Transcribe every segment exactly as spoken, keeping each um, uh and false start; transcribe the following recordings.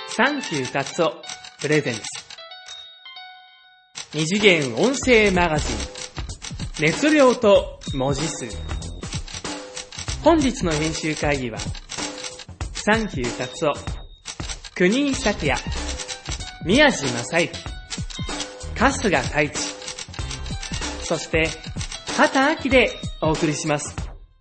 サンキュー達夫プレゼンツ二次元音声マガジン熱量と文字数。本日の編集会議はサンキュー達夫、国井咲也、宮地正幸、春日太一、そして畑明でお送りします。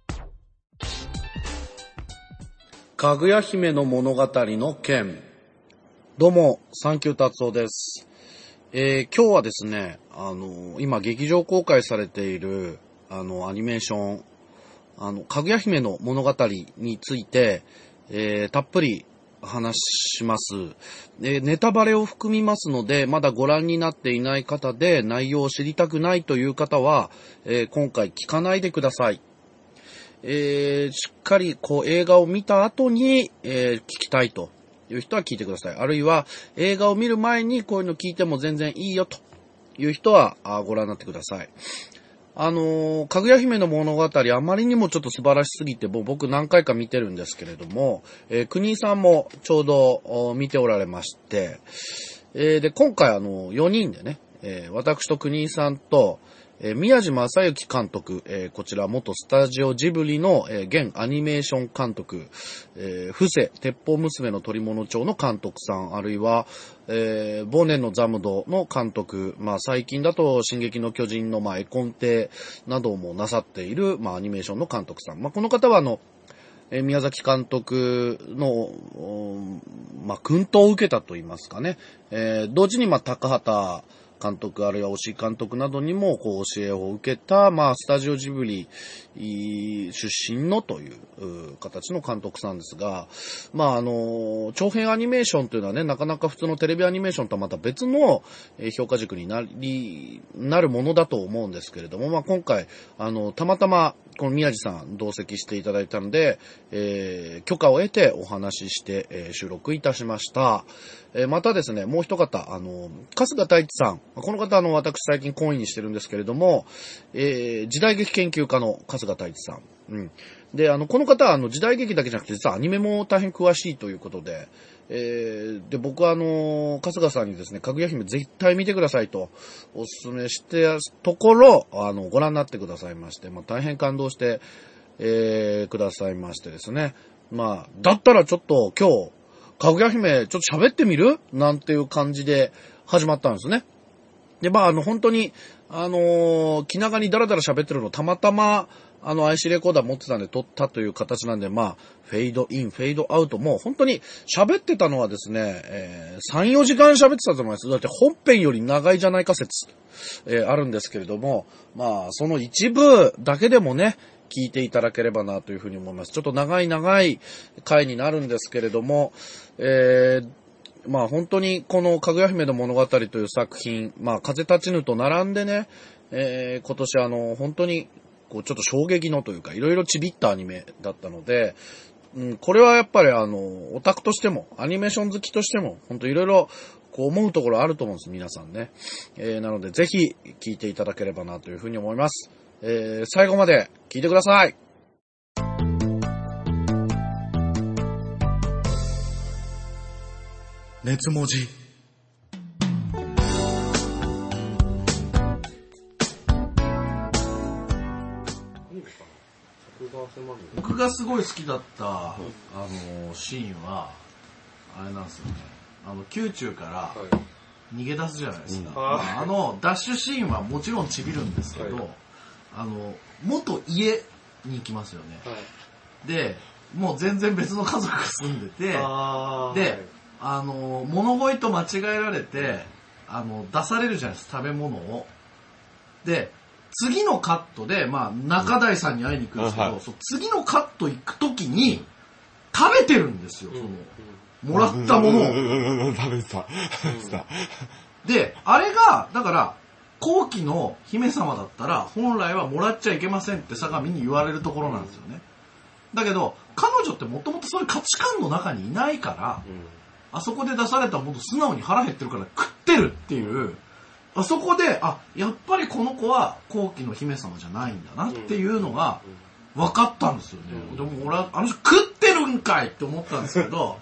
かぐや姫の物語の件。どうも、サンキュー達夫です。えー、今日はですね、あの、今劇場公開されている、あの、アニメーション、あの、かぐや姫の物語について、えー、たっぷり話します。えー、ネタバレを含みますので、まだご覧になっていない方で内容を知りたくないという方は、えー、今回聞かないでください。えー、しっかりこう映画を見た後に、えー、聞きたいという人は聞いてください。あるいは映画を見る前にこういうの聞いても全然いいよという人はご覧になってください。あのー、かぐや姫の物語あまりにもちょっと素晴らしすぎて、もう僕何回か見てるんですけれども、えー、国井さんもちょうど見ておられまして、えー、で今回あのよにんでね、えー、私と国井さんとえー、宮地正幸監督、えー、こちら元スタジオジブリの、えー、現アニメーション監督、えー、伏せ鉄砲娘の鳥物町の監督さん、あるいは、えー、忘年のザムドの監督、まあ最近だと進撃の巨人のまあ絵コンテなどもなさっている、まあアニメーションの監督さん。まあこの方はあの、えー、宮崎監督の、まあ薫陶を受けたと言いますかね。えー、同時にまあ高畑監督あるいは押井監督などにもこう教えを受けた、まあスタジオジブリ出身のという形の監督さんですが、まああの長編アニメーションというのはね、なかなか普通のテレビアニメーションとはまた別の評価軸になりなるものだと思うんですけれども、まあ今回あのたまたまこの宮地さん同席していただいたので、えー、許可を得てお話しして、えー、収録いたしました。えー、またですね、もう一方、あの、春日太一さん。この方、あの、私最近懇意にしてるんですけれども、えー、時代劇研究家の春日太一さん。うん。で、あの、この方は、あの、時代劇だけじゃなくて、実はアニメも大変詳しいということで、えー、で、僕はあの、春日さんにですね、かぐや姫絶対見てくださいと、お勧めしてところ、あの、ご覧になってくださいまして、まあ、大変感動して、えー、くださいましてですね。まあ、だったらちょっと今日、かぐや姫ちょっと喋ってみるなんていう感じで始まったんですね。で、まあ、あの、本当に、あのー、気長にダラダラ喋ってるのたまたま、あの、アイシー レコーダー持ってたんで撮ったという形なんで、まあ、フェードイン、フェードアウトも、本当に喋ってたのはですね、えー、さん、よじかん喋ってたと思います。だって本編より長いじゃないか説、えー、あるんですけれども、まあ、その一部だけでもね、聞いていただければなというふうに思います。ちょっと長い長い回になるんですけれども、えー、まあ本当にこのかぐや姫の物語という作品、まあ風立ちぬと並んでね、えー、今年あの本当にこうちょっと衝撃のというかいろいろちびったアニメだったので、うん、これはやっぱりあのオタクとしてもアニメーション好きとしても本当いろいろこう思うところあると思うんです皆さんね、えー、なのでぜひ聞いていただければなというふうに思います。えー、最後まで聞いてください。熱文字。 僕がすごい好きだった、あのシーンはあれなんですよね。あの宮中から逃げ出すじゃないですか。はい、あのダッシュシーンはもちろんちびるんですけど、はい、あの元家に行きますよね。はい、で、もう全然別の家族が住んでて、あで。はいあの物乞いと間違えられてあの出されるじゃないですか食べ物を。で次のカットで、まあ、中台さんに会いに行くんですけど、うんはい、そう次のカット行くときに食べてるんですよ、その、うん、もらったものを。 食べてた。 であれがだから後期の姫様だったら本来はもらっちゃいけませんって相模に言われるところなんですよね。だけど彼女ってもともとそういう価値観の中にいないから、うんあそこで出されたもの素直に腹減ってるから食ってるっていう、あそこで、あ、やっぱりこの子は後期の姫様じゃないんだなっていうのが分かったんですよね。でも俺は、あの人食ってるんかいって思ったんですけど、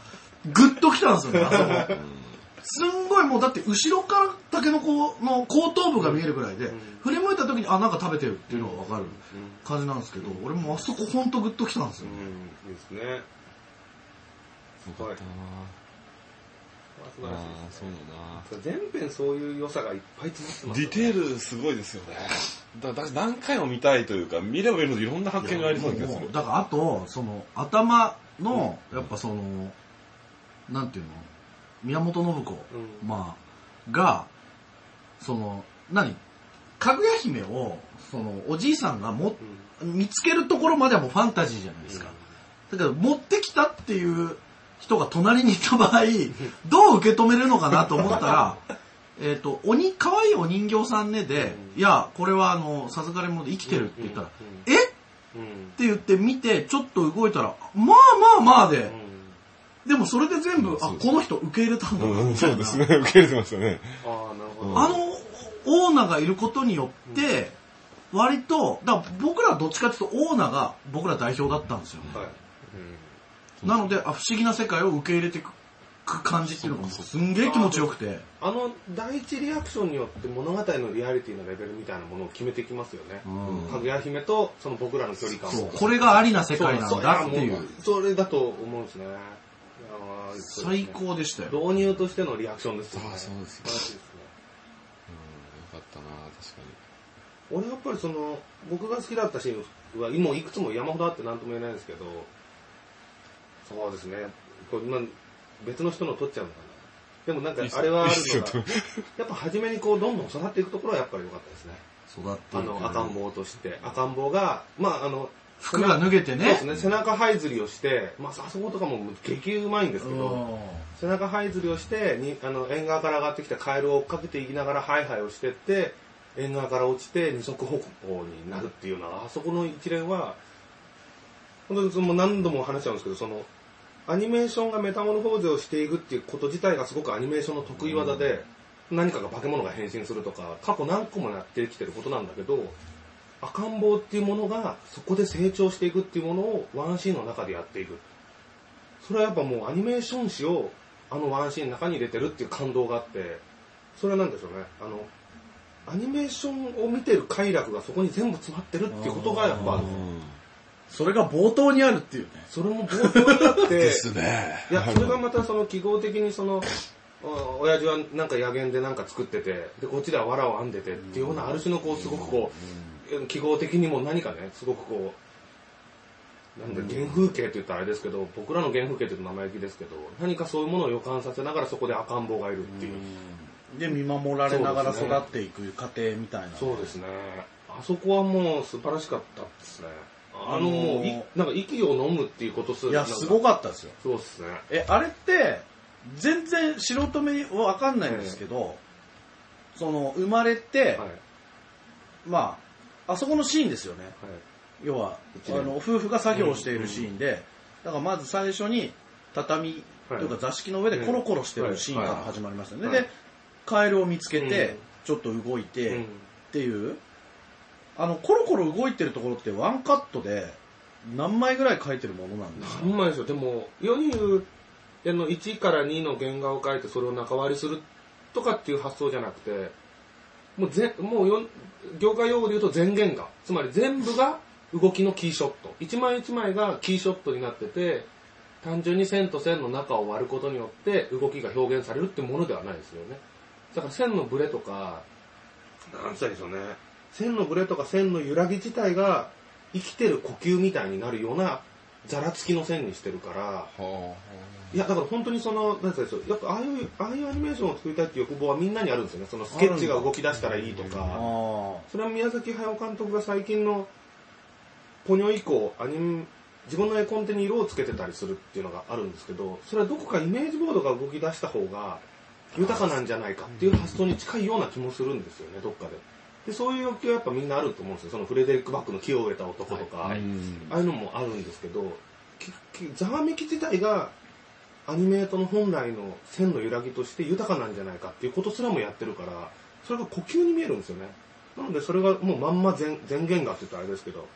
グッと来たんですよね、あそこ。すんごいもうだって後ろからタケノコの後頭部が見えるぐらいで、うん、振り向いた時にあなんか食べてるっていうのが分かる感じなんですけど、うん、俺もあそこほんとグッときたんですよね。 うん、いいですね。すごい。あ素晴らしいですね。そうだな。全編そういう良さがいっぱい詰まってますね。ディテールすごいですよね。だだ何回も見たいというか、見れば見るほどいろんな発見がありそうな気がする。 だからあとその頭の、うん、やっぱそのなんていうの。宮本信子、うん、まあがその何かぐや姫をそのおじいさんがも、うん、見つけるところまではもうファンタジーじゃないですか、うん、だけど持ってきたっていう人が隣にいた場合どう受け止めるのかなと思ったらえっとおに可愛いお人形さんねで、うん、いやこれはあの授かり物で生きてるって言ったら、うん、え、うん、って言って見てちょっと動いたらまあまあまあで、うんでもそれで全部、うん、あ、この人受け入れたんだ、 うん、そうですね、受け入れてましたね。 ああ、なるほど。あの、オーナがいることによって、割と、だから僕らはどっちかというと、オーナが僕ら代表だったんですよね。はいうん、なのであ、不思議な世界を受け入れていく感じっていうのがすんげえ気持ちよくて。 あの、第一リアクションによって物語のリアリティのレベルみたいなものを決めてきますよね。うん、かぐや姫とその僕らの距離感も。 これがありな世界なんだっていう。 それだと思うんですね。 最高でしたよ。 導入としてのリアクションですよね。ああ、そうですね。素晴らしいですね。うん、よかったな、確かに。俺やっぱりその、僕が好きだったシーンは、今いくつも山ほどあって何とも言えないんですけど、そうですね。これ別の人の撮っちゃうのかな。でもなんかあれはあるのが、やっぱ初めにこうどんどん育っていくところはやっぱり良かったですね。 育っていく。 あの赤ん坊として、赤ん坊が、まああの、 服が脱げてね。 そうですね。背中這いずりをして、まあ、あそことかも激うまいんですけど、背中這いずりをして、にあの縁側から上がってきたカエルを追っかけていきながらハイハイをしてって、縁側から落ちて二足歩行になるっていうのは、あそこの一連は、本当にその何度も話しちゃうんですけど、その、アニメーションがメタモルフォーゼをしていくっていうこと自体がすごくアニメーションの得意技で、何かが化け物が変身するとか、過去何個もやってきてることなんだけど、赤ん坊っていうものがそこで成長していくっていうものをワンシーンの中でやっていく。それはやっぱもうアニメーション史をあのワンシーンの中に入れてるっていう感動があって、それはなんでしょうね。あの、アニメーションを見てる快楽がそこに全部詰まってるっていうことがやっぱある。 それが冒頭にあるっていうね。 それも冒頭にあって。 ですね。 いや、それがまたその記号的にその、親父はなんか野源でなんか作ってて、で、こっちでは藁を編んでてっていうようなある種のこうすごくこう、記号的にも何かね、すごくこう、なんだ、原風景って言ったらあれですけど、僕らの原風景って言うと生意気ですけど、何かそういうものを予感させながらそこで赤ん坊がいるっていう。 で、見守られながら育っていく過程みたいな。 そうですね。あそこはもう素晴らしかったですね。あの、もう、なんか息を飲むっていうことする。 いや、すごかったですよ。 そうですね。 え、あれって、全然素人目はわかんないんですけど、その、生まれて、はい、まあ、あそこのシーンですよね。はい、要は、あの、夫婦が作業をしているシーンで、うんうん、だからまず最初に畳というか座敷の上でコロコロしてるシーンから始まりましたね。はいはい、で、カエルを見つけて、ちょっと動いて、っていう、あの、コロコロ動いてるところってワンカットで何枚ぐらい描いてるものなんですか？ 何枚ですよ。でも、世に言う、あのいちからにの原画を描いてそれを中割りするとかっていう発想じゃなくて、もうぜもうよ業界用語で言うと全原画、つまり全部が動きのキーショット、一枚一枚がキーショットになってて、単純に線と線の中を割ることによって動きが表現されるってものではないですよね。だから線のブレとか、なんて言うんでしょうね、線のブレとか線の揺らぎ自体が生きてる呼吸みたいになるようなざらつきの線にしてるから、はあ、いやだから本当にそのなんて言うんでしょう、やっぱああいうああいうアニメーションを作りたいっていう欲望はみんなにあるんですよね。そのスケッチが動き出したらいいとか、それは宮崎駿監督が最近のポニョ以降アニメ自分の絵コンテに色をつけてたりするっていうのがあるんですけど、それはどこかイメージボードが動き出した方が豊かなんじゃないかっていう発想に近いような気もするんですよね、どっかで。でそういう欲求はやっぱみんなあると思うんですよ。そのフレデリック・バックの木を植えた男とか、はい、ああいうのもあるんですけど、ざわめき自体がアニメートの本来の線の揺らぎとして豊かなんじゃないかっていうことすらもやってるから、それが呼吸に見えるんですよね。なのでそれがもうまんま全全原画って言ったらあれですけど、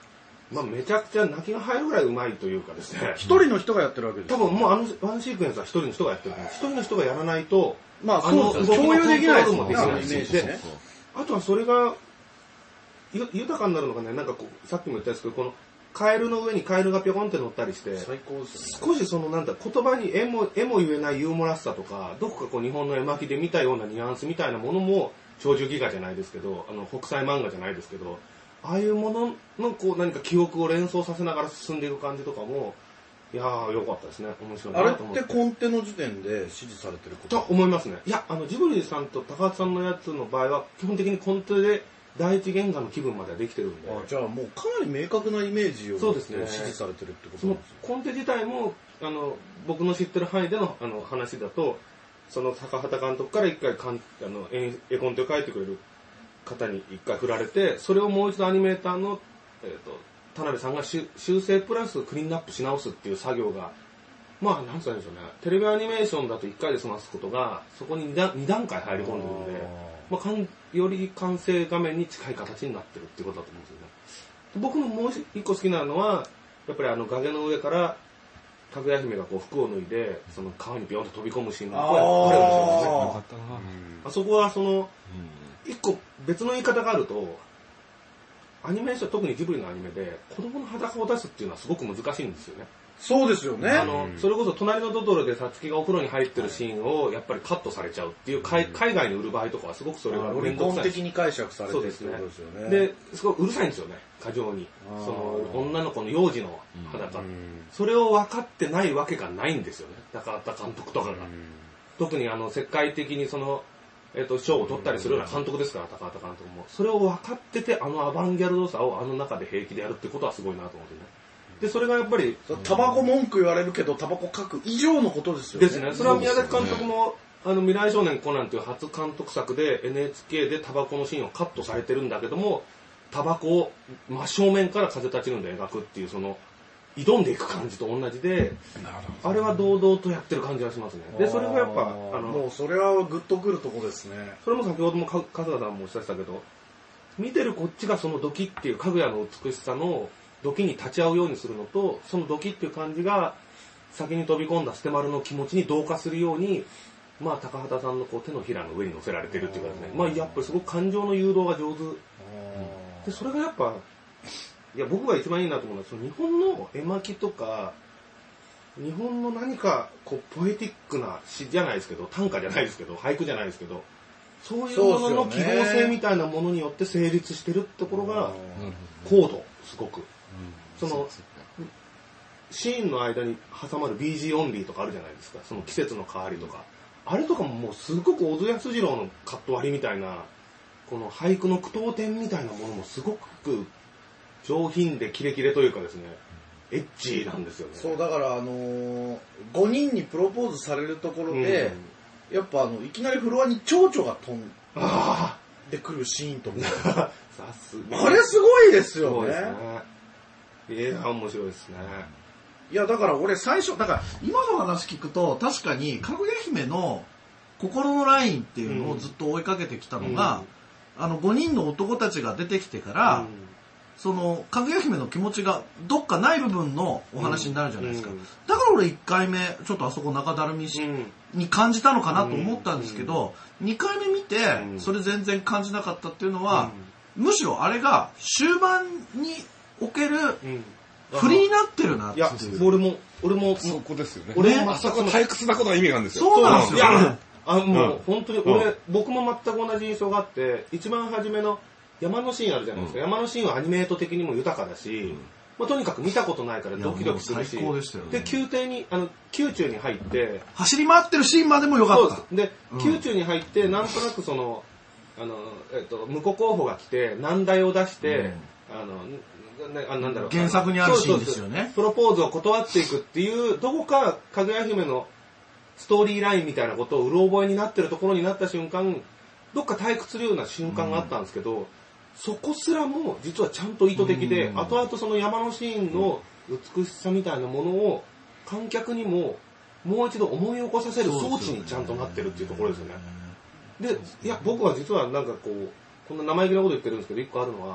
まあめちゃくちゃ泣きが入るぐらいうまいというかですね。 一人の人がやってるわけです多分もうあのワンシークエンスは一人の人がやってるから、一人の人がやらないと、 まあそうですね。共有できないですもんね、 あのあのイメージね。 あとはそれがゆ豊かになるのがね、なんかこうさっきも言ったんですけど、このカエルの上にカエルがピョコンって乗ったりして、 最高ですよね。少しそのなんだ言葉に絵も絵も言えないユーモラスさとか、どこかこう日本の絵巻で見たようなニュアンスみたいなものも鳥獣戯画じゃないですけど、あの北斎漫画じゃないですけど、ああいうもののこう何か記憶を連想させながら進んでいく感じとかも、いやー良かったですね。面白いなと思って。 あれってコンテの時点で支持されてることと思いますね。いや、あのジブリさんと高橋さんのやつの場合は基本的にコンテで第一原画の気分まではできてるんで。 あ、じゃあもうかなり明確なイメージを持って支持されてるってことそのコンテ自体もあの僕の知ってる範囲でのあの話だと、その高畑監督から一回かんあの絵絵コンテを描いてくれる方に一回振られて、それをもう一度アニメーターの、えー、と田辺さんが修正プラスクリーンアップし直すっていう作業が、まあなんつうんでしょうね、テレビアニメーションだといっかいで済ますことがそこにに段階入り込んでるんで、まあ、かんより完成画面に近い形になってるっていうことだと思うんですよね。僕のもう一個好きなのはやっぱりあの崖の上からかぐや姫がこう服を脱いでその川にビヨンと飛び込むシーンがこれあれあそこはその一個別の言い方があると、アニメーション、特にジブリのアニメで子供の裸を出すっていうのはすごく難しいんですよね。 そうですよね。 あの、それこそ隣のトトロでサツキがお風呂に入ってるシーンをやっぱりカットされちゃうっていう海外に売る場合とかはすごくそれが面倒くさい。的に解釈されてるってことですよね。 で、すごいうるさいんですよね、過剰に。その女の子の幼児の裸。それを分かってないわけがないんですよね、高畑監督とかが。特にあの世界的にそのえっと、賞を取ったりするような監督ですから、高畑監督も。それを分かってて、あのアバンギャルドさをあの中で平気でやるってことはすごいなと思ってね。で、それがやっぱり。 タバコ文句言われるけど、タバコ書く以上のことですよね。 ですね。それは宮崎監督も、あの、未来少年コナンという初監督作で エヌエイチケー でタバコのシーンをカットされてるんだけども、タバコを真正面から風立ちぬんで描くっていう、その、挑んでいく感じと同じで、あれは堂々とやってる感じがしますね。で、それがやっぱ、 あの、もうそれはグッとくるとこですね。 それも先ほども春日さんもおっしゃってたけど、見てるこっちがそのドキっていうかぐやの美しさのドキに立ち会うようにするのと、そのドキっていう感じが先に飛び込んだ捨て丸の気持ちに同化するように、まあ高畑さんのこう手のひらの上に乗せられてるっていうかですね、まあやっぱりすごく感情の誘導が上手。で、それがやっぱ、いや僕が一番いいなと思うのはその日本の絵巻とか日本の何かこうポエティックな詩じゃないですけど短歌じゃないですけど俳句じゃないですけどそういうものの記号性みたいなものによって成立してるところが高度すごくそのシーンの間に挟まる ビージー オンリーとかあるじゃないですか、その季節の変わりとかあれとかももうすごく小津安二郎のカット割りみたいなこの俳句の句読点みたいなものもすごく上品でキレキレというかですね、エッジなんですよね。 そうだからあのー、ごにんにプロポーズされるところで、うん、やっぱあのいきなりフロアに蝶々が飛んでくるシーンとかさすがあれすごいですよね。そうですね。いや面白いですね。 いやだから俺最初だから今の話聞くと確かにかぐや姫の心のラインっていうのをずっと追いかけてきたのが、うん、あのごにんの男たちが出てきてから、うん、そのかぐや姫の気持ちがどっかない部分のお話になるじゃないですか、うん、だから俺いっかいめちょっとあそこ中だるみに感じたのかなと思ったんですけど、うん、にかいめ見てそれ全然感じなかったっていうのは、うん、むしろあれが終盤における振りになってるなっていう。 いや俺も俺もそこですよね。 俺もあそこ退屈なことが意味があるんですよ。 そうなんですよ。 あのもう本当に俺、うん、僕も全く同じ印象があって、一番初めの山のシーンあるじゃないですか、うん、山のシーンはアニメート的にも豊かだし、うんまあ、とにかく見たことないからドキドキするし、 で, し、ね、 で宮廷にあの宮中に入って走り回ってるシーンまでも良かった。 そうです。で、うん、宮中に入ってなんとなくそのあの、えっと、婿候補が来て難題を出して、うん、あのあなんだろう原作にあるシーンですよね。 そうそうそうプロポーズを断っていくっていうどこかかぐや姫のストーリーラインみたいなことをうろ覚えになってるところになった瞬間どっか退屈するような瞬間があったんですけど、うん、そこすらも実はちゃんと意図的で、うん、後々その山のシーンの美しさみたいなものを観客にももう一度思い起こさせる装置にちゃんとなってるっていうところですよね。で、いや僕は実はなんかこうこんな生意気なこと言ってるんですけど一個あるのは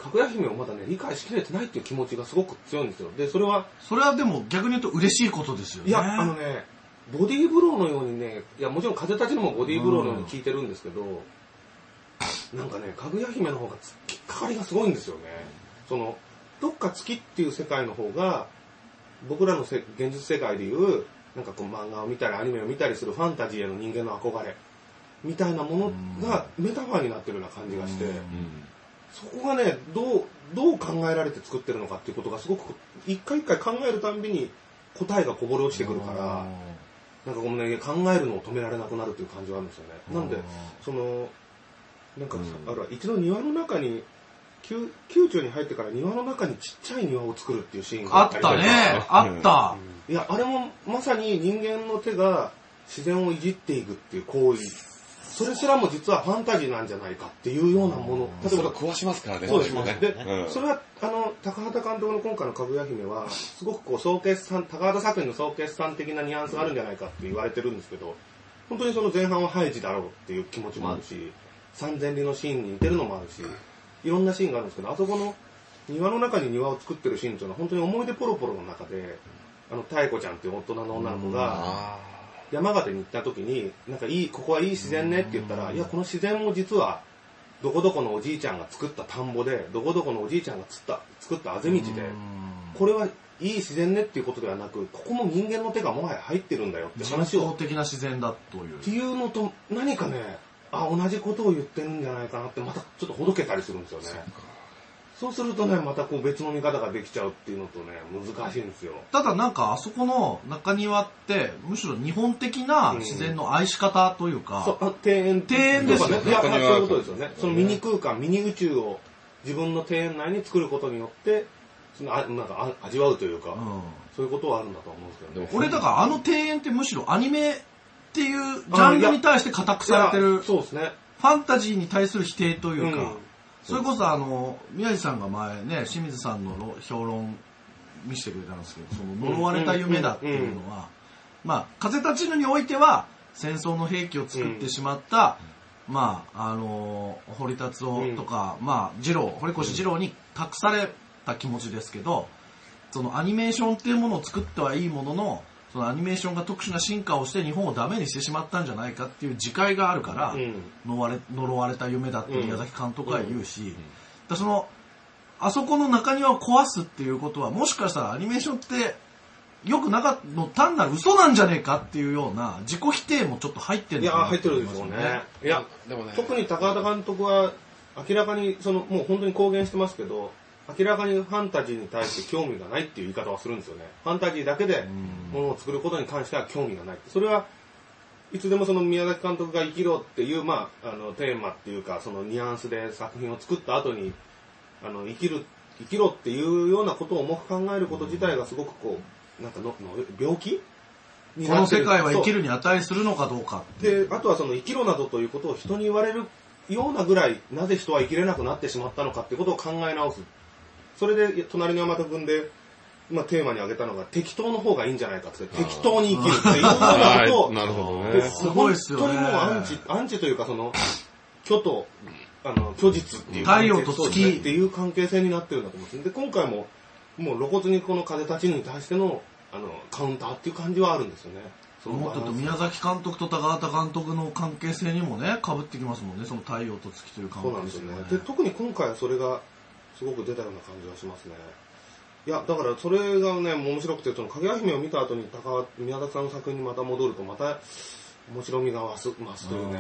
かぐや姫をまだね、理解しきれてないっていう気持ちがすごく強いんですよ。で、それは、 それはでも逆に言うと嬉しいことですよね。 いや、あのね、ボディーブローのようにね、いや、もちろん風立ちのもボディーブローのように聞いてるんですけど、うん、なんかね、かぐや姫の方が突っかかりがすごいんですよね。その、どっか月っていう世界の方が、僕らのせ現実世界でいう、なんかこう漫画を見たりアニメを見たりするファンタジーへの人間の憧れみたいなものがメタファーになってるような感じがして、そこがね、どう、どう考えられて作ってるのかっていうことがすごく、一回一回考えるたんびに答えがこぼれ落ちてくるから、なんかこのね、考えるのを止められなくなるっていう感じがあるんですよね。なんで、その、なんか、ある一度庭の中に、宮中に入ってから庭の中にちっちゃい庭を作るっていうシーンがあったね、あった。 いや、あれもまさに人間の手が自然をいじっていくっていう行為、それすらも実はファンタジーなんじゃないかっていうようなもの。 例えば壊しますからね。 そうですね。で、 うん、 それは、あの、高畑監督の今回のかぐや姫は、すごくこう、総決算、高畑作品の総決算的なニュアンスがあるんじゃないかって言われてるんですけど、本当にその前半はハイジだろうっていう気持ちもあるし、三千里のシーンに似てるのもあるし、いろんなシーンがあるんですけど、あそこの庭の中に庭を作ってるシーンっていうのは本当に思い出ポロポロの中で、あの、妙子ちゃんっていう大人の女の子が、山形に行った時に、なんかいい、ここはいい自然ねって言ったら、いや、この自然も実は、どこどこのおじいちゃんが作った田んぼで、どこどこのおじいちゃんが作った、作ったあぜ道で、これはいい自然ねっていうことではなく、ここも人間の手がもはや入ってるんだよって話を。 人工的な自然だという。 っていうのと、何かね、あ、同じことを言ってるんじゃないかなって、またちょっとほどけたりするんですよね。そうするとね、またこう別の見方ができちゃうっていうのとね、難しいんですよ。 ただなんかあそこの中庭って、むしろ日本的な自然の愛し方というか、 うん、そう、庭園。 庭園ですよね。 いや、そういうことですよね。そのミニ空間、ミニ宇宙を自分の庭園内に作ることによって、そのあなんか味わうというか、うん、そういうことはあるんだと思うんですけどね。 俺だからあの庭園ってむしろアニメっていうジャンルに対して固くされてる、 そうですね。 ファンタジーに対する否定というか、うんそれこそあの、宮地さんが前ね、清水さんの評論見せてくれたんですけど、その呪われた夢だっていうのは、まあ、風立ちぬにおいては戦争の兵器を作ってしまった、うん、まあ、あの、堀達夫とか、うん、まあ、二郎、堀越二郎に託された気持ちですけど、そのアニメーションっていうものを作ってはいいものの、そのアニメーションが特殊な進化をして日本をダメにしてしまったんじゃないかっていう自戒があるから、うん、呪われ、呪われた夢だって宮崎監督は言うし、うんうん、だその、あそこの中庭を壊すっていうことは、もしかしたらアニメーションって良くなかったの単なる嘘なんじゃねえかっていうような自己否定もちょっと入ってるんいや、入ってるでしょうね。いや、でもね、特に高畑監督は明らかに、その、もう本当に公言してますけど、明らかにファンタジーに対して興味がないっていう言い方はするんですよね。ファンタジーだけでものを作ることに関しては興味がない。それはいつでもその宮崎監督が生きろっていう、まあ、あのテーマっていうか、そのニュアンスで作品を作った後に、あの生きる、生きろっていうようなことを重く考えること自体がすごくこう、なんかのの病気にこの世界は生きるに値するのかどうかで、あとはその生きろなどということを人に言われるようなぐらい、なぜ人は生きれなくなってしまったのかっていうことを考え直す。それで、隣の山田君で、まあ、テーマに挙げたのが、適当の方がいいんじゃないかって、適当に生きるっていうようなことを、 なるほどね。 すごいっすよね。 本当にもうアンチ、アンチというか、その、虚と、あの、虚実っていう。 太陽と月っていう関係性になってるんだと思うんです。で、今回も、もう露骨にこの風立ちぬに対しての、あの、カウンターっていう感じはあるんですよね。 もっと宮崎監督と高畑監督の関係性にもね、被ってきますもんね、その太陽と月という関係性、ね。そうなんですよね。で、特に今回はそれが、すごく出たような感じがしますね。いや、だからそれがね、面白くて、その、かぐや姫を見た後に高宮崎さんの作品にまた戻ると、また面白みが増す、増すというね。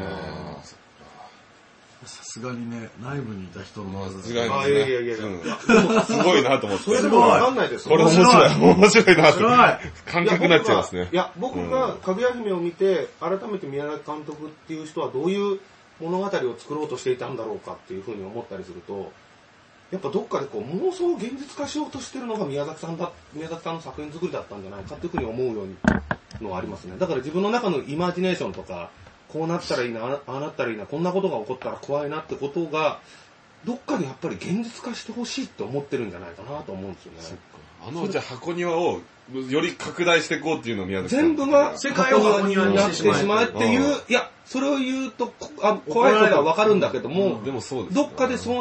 さすがにね、内部にいた人のさすがにね。 あ、いやいやいやいや。 すごいなと思って。 それでもわかんないですこれ面白い。面白いなと思って。感覚になっちゃいますね。 いや、僕がかぐや姫を見て、改めて宮崎監督っていう人はどういう物語を作ろうとしていたんだろうかっていうふうに思ったりすると、やっぱどっかでこう妄想を現実化しようとしてるのが宮崎さんだ、宮崎さんの作品作りだったんじゃないかっていうふうに思うようにのはありますね。だから自分の中のイマジネーションとか、こうなったらいいな、ああなったらいいな、こんなことが起こったら怖いなってことが、どっかでやっぱり現実化してほしいって思ってるんじゃないかなと思うんですよね。そっか。 あの、じゃあ箱庭をより拡大していこうっていうのを宮崎さん。 全部が世界を箱庭になってしまうっていう、いや、それを言うとあ怖いことはわかるんだけども、 うん、でもそうです、 どっかでそうなっ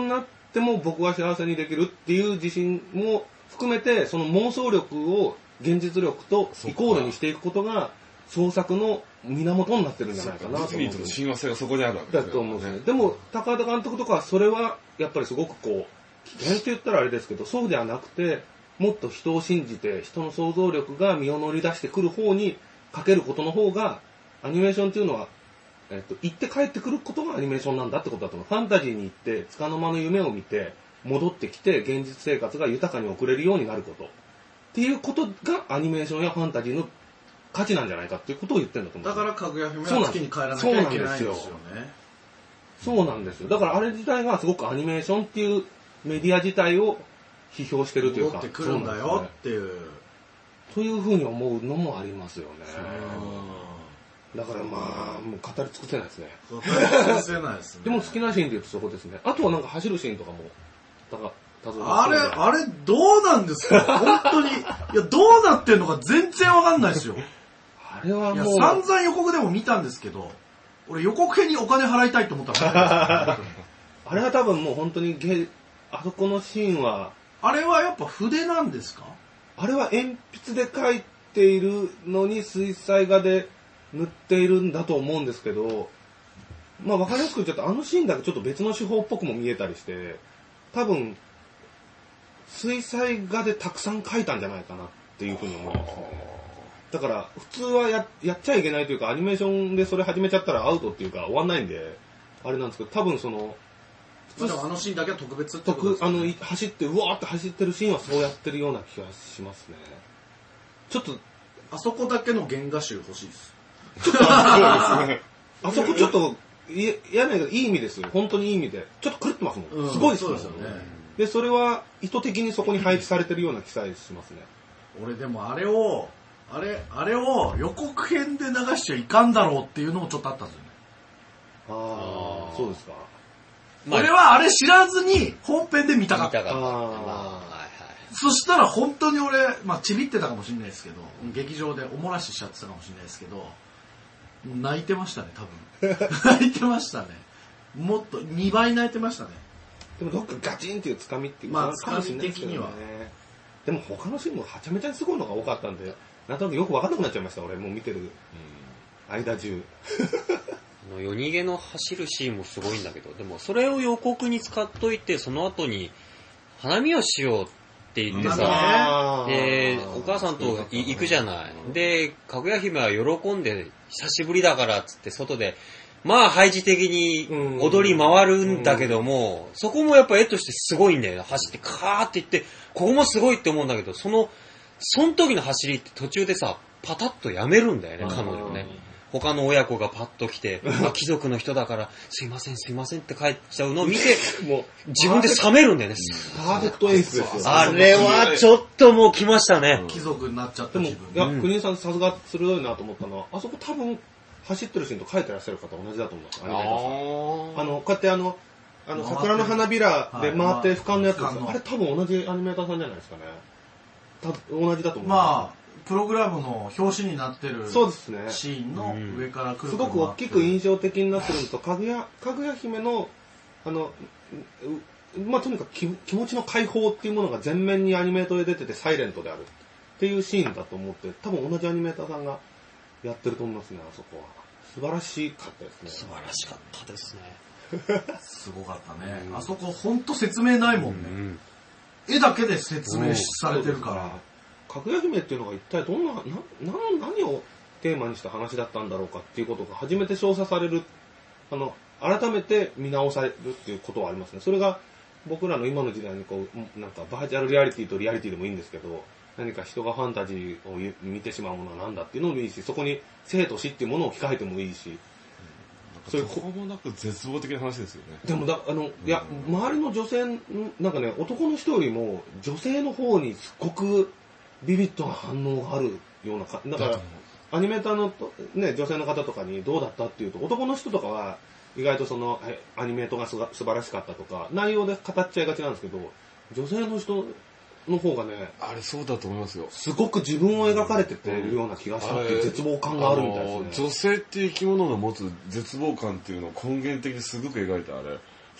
っても僕は幸せにできるっていう自信も含めて、その妄想力を現実力とイコールにしていくことが創作の源になってるんじゃないかなと思う。 ディズニーとの親和性がそこにあるわけですだと思うんですね。でも高畑監督とかはそれはやっぱりすごくこう危険って言ったらあれですけど、そうではなくて、もっと人を信じて人の想像力が身を乗り出してくる方にかけることの方が、アニメーションっていうのは、えっと、行って帰ってくることがアニメーションなんだってことだと思う。ファンタジーに行って束の間の夢を見て戻ってきて現実生活が豊かに送れるようになることっていうことがアニメーションやファンタジーの価値なんじゃないかっていうことを言ってるんだと思う。 だからかぐや姫は月に帰らなきゃいけないんですよね。 そうなんですよ。だからあれ自体がすごくアニメーションっていうメディア自体を批評してるというか。 戻ってくるんだよっていう。 というふうに思うのもありますよね。だからまあ、もう語り尽くせないですね。 語り尽くせないですね。 でも好きなシーンで言うとそこですね。あとはなんか走るシーンとかも、だからあれ、あれ、どうなんですか本当に。いや、どうなってんのか全然わかんないですよ。 あれはもう。 いや、散々予告でも見たんですけど、俺予告編にお金払いたいと思ったらあれは多分もう本当にゲ、あそこのシーンは。 あれはやっぱ筆なんですか？ あれは鉛筆で描いているのに水彩画で塗っているんだと思うんですけど、まあわかりやすく言っちゃうと、あのシーンだけちょっと別の手法っぽくも見えたりして、多分、水彩画でたくさん描いたんじゃないかなっていうふうに思いますね。だから普通は や, やっちゃいけないというか、アニメーションでそれ始めちゃったらアウトっていうか終わんないんであれなんですけど、多分その普通あのシーンだけは特別ってことですか、ね、あの走ってうわーって走ってるシーンはそうやってるような気がしますね。ちょっとあそこだけの原画集欲しいです。 ちょっとあ, ね、あそこちょっといやないけどいい意味ですよ。本当にいい意味でちょっと狂ってますもん、うん、すごいですよね。でそれは意図的にそこに配置されてるような記載しますね。 俺でもあれをあれあれを予告編で流しちゃいかんだろうっていうのもちょっとあったんですよね。 ああ、そうですか。 まあ、俺はあれ知らずに本編で見たかった。 見たかった。あ、はいはい。 そしたら本当に俺、まあちびってたかもしれないですけど、劇場でおもらししちゃってたかもしれないですけど、泣いてましたね、多分。泣いてましたね。もっとにばい泣いてましたね。 でもどっかガチンっていうつかみっていうまあつかみ的には。 でも他のシーンもはちゃめちゃにすごいのが多かったんで、なんとなくよく分かんなくなっちゃいました、俺。もう見てる間中。 あの夜逃げの走るシーンもすごいんだけど、でもそれを予告に使っといて、その後に花見をしようって言ってさ、で、お母さんと行くじゃない。で、かぐや姫は喜んで、久しぶりだからっつって外で、まあ、ハイジ的に踊り回るんだけども、そこもやっぱ絵としてすごいんだよね。走ってカーって言って、ここもすごいって思うんだけど、その、その時の走りって途中でさ、パタッとやめるんだよね、彼女ね。他の親子がパッと来て、あ、貴族の人だから、すいません、すいませんって帰っちゃうのを見て、もう自分で冷めるんだよね。 パーフェクトエースですよ。 あれはちょっともう来ましたね。 貴族になっちゃった自分。 いや、クリーンさんさすが鋭いなと思ったのは、あそこ多分、走ってるシーンと書いてらっしゃる方同じだと思います。あの、こうやってあの、あの、桜の花びらで回って俯瞰のやつですよ。あれ多分同じアニメーターさんじゃないですかね。同じだと思います。 まあプログラムの表紙になってるそうですね。 シーンの上から来る、 すごく大きく印象的になってるのと、かぐや、かぐや姫の、あの、まあ、とにかく気持ちの解放っていうものが前面にアニメートで出ててサイレントであるっていうシーンだと思って、多分同じアニメーターさんがやってると思いますね、あそこは。素晴らしかったですね。 素晴らしかったですね。 すごかったね。あそこほんと説明ないもんね。うん、絵だけで説明されてるから。 かぐや姫っていうのが一体どんな、な、な、何をテーマにした話だったんだろうかっていうことが初めて調査される、あの、改めて見直されるっていうことはありますね。それが僕らの今の時代にこう、なんかバーチャルリアリティとリアリティでもいいんですけど、何か人がファンタジーを見てしまうものは何だっていうのもいいし、そこに生と死っていうものを控えてもいいし、 そういうこもなく絶望的な話ですよね。 でもだ、あの、いや、周りの女性、なんかね、男の人よりも女性の方にすっごくビビッドな反応があるようなか、だから、アニメーターの、ね、女性の方とかにどうだったっていうと、男の人とかは意外とその、アニメートがすが素晴らしかったとか、内容で語っちゃいがちなんですけど、女性の人の方がね、 あれそうだと思いますよ。 すごく自分を描かれててるような気がしたっていう絶望感があるみたいですね。 女性っていう生き物の持つ絶望感っていうのを根源的にすごく描いたあれ、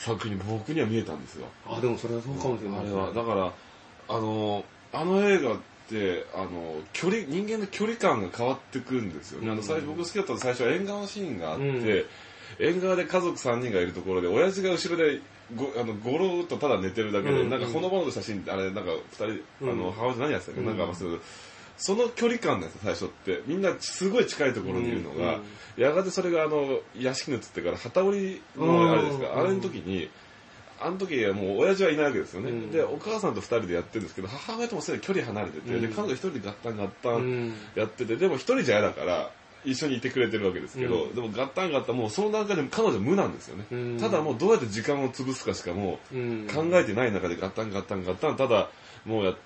作品に僕には見えたんですよ。 あ、でもそれはそうかもしれない。 あれは、だから、あの、あの映画って、あの、距離、人間の距離感が変わってくるんですよね。あの、最初、僕好きだったの最初は縁側シーンがあって、うん、縁側で家族さんにんがいるところで、親父が後ろで、ご、あの、ゴローっとただ寝てるだけで、うん、なんかほのぼのとしたシーンって、あれ、なんか二人、あの、母親何やってたっけ、うん、なんかまあ、その距離感なんですよ、最初って。みんなすごい近いところにいるのが、うん、やがてそれがあの、屋敷のつってから旗織りのあれですか、あれの時に、あの時はもう親父はいないわけですよね。うん、で、お母さんと二人でやってるんですけど、母親ともすでに距離離れてて、うん、で、彼女一人でガッタンガッタンやってて、でも一人じゃ嫌だから、一緒にいてくれてるわけですけど、うん、でもガッタンガッタンもうその段階で彼女無なんですよね。うん、ただもうどうやって時間を潰すかしかもう考えてない中でガッタンガッタンガッタン、ただもうやって、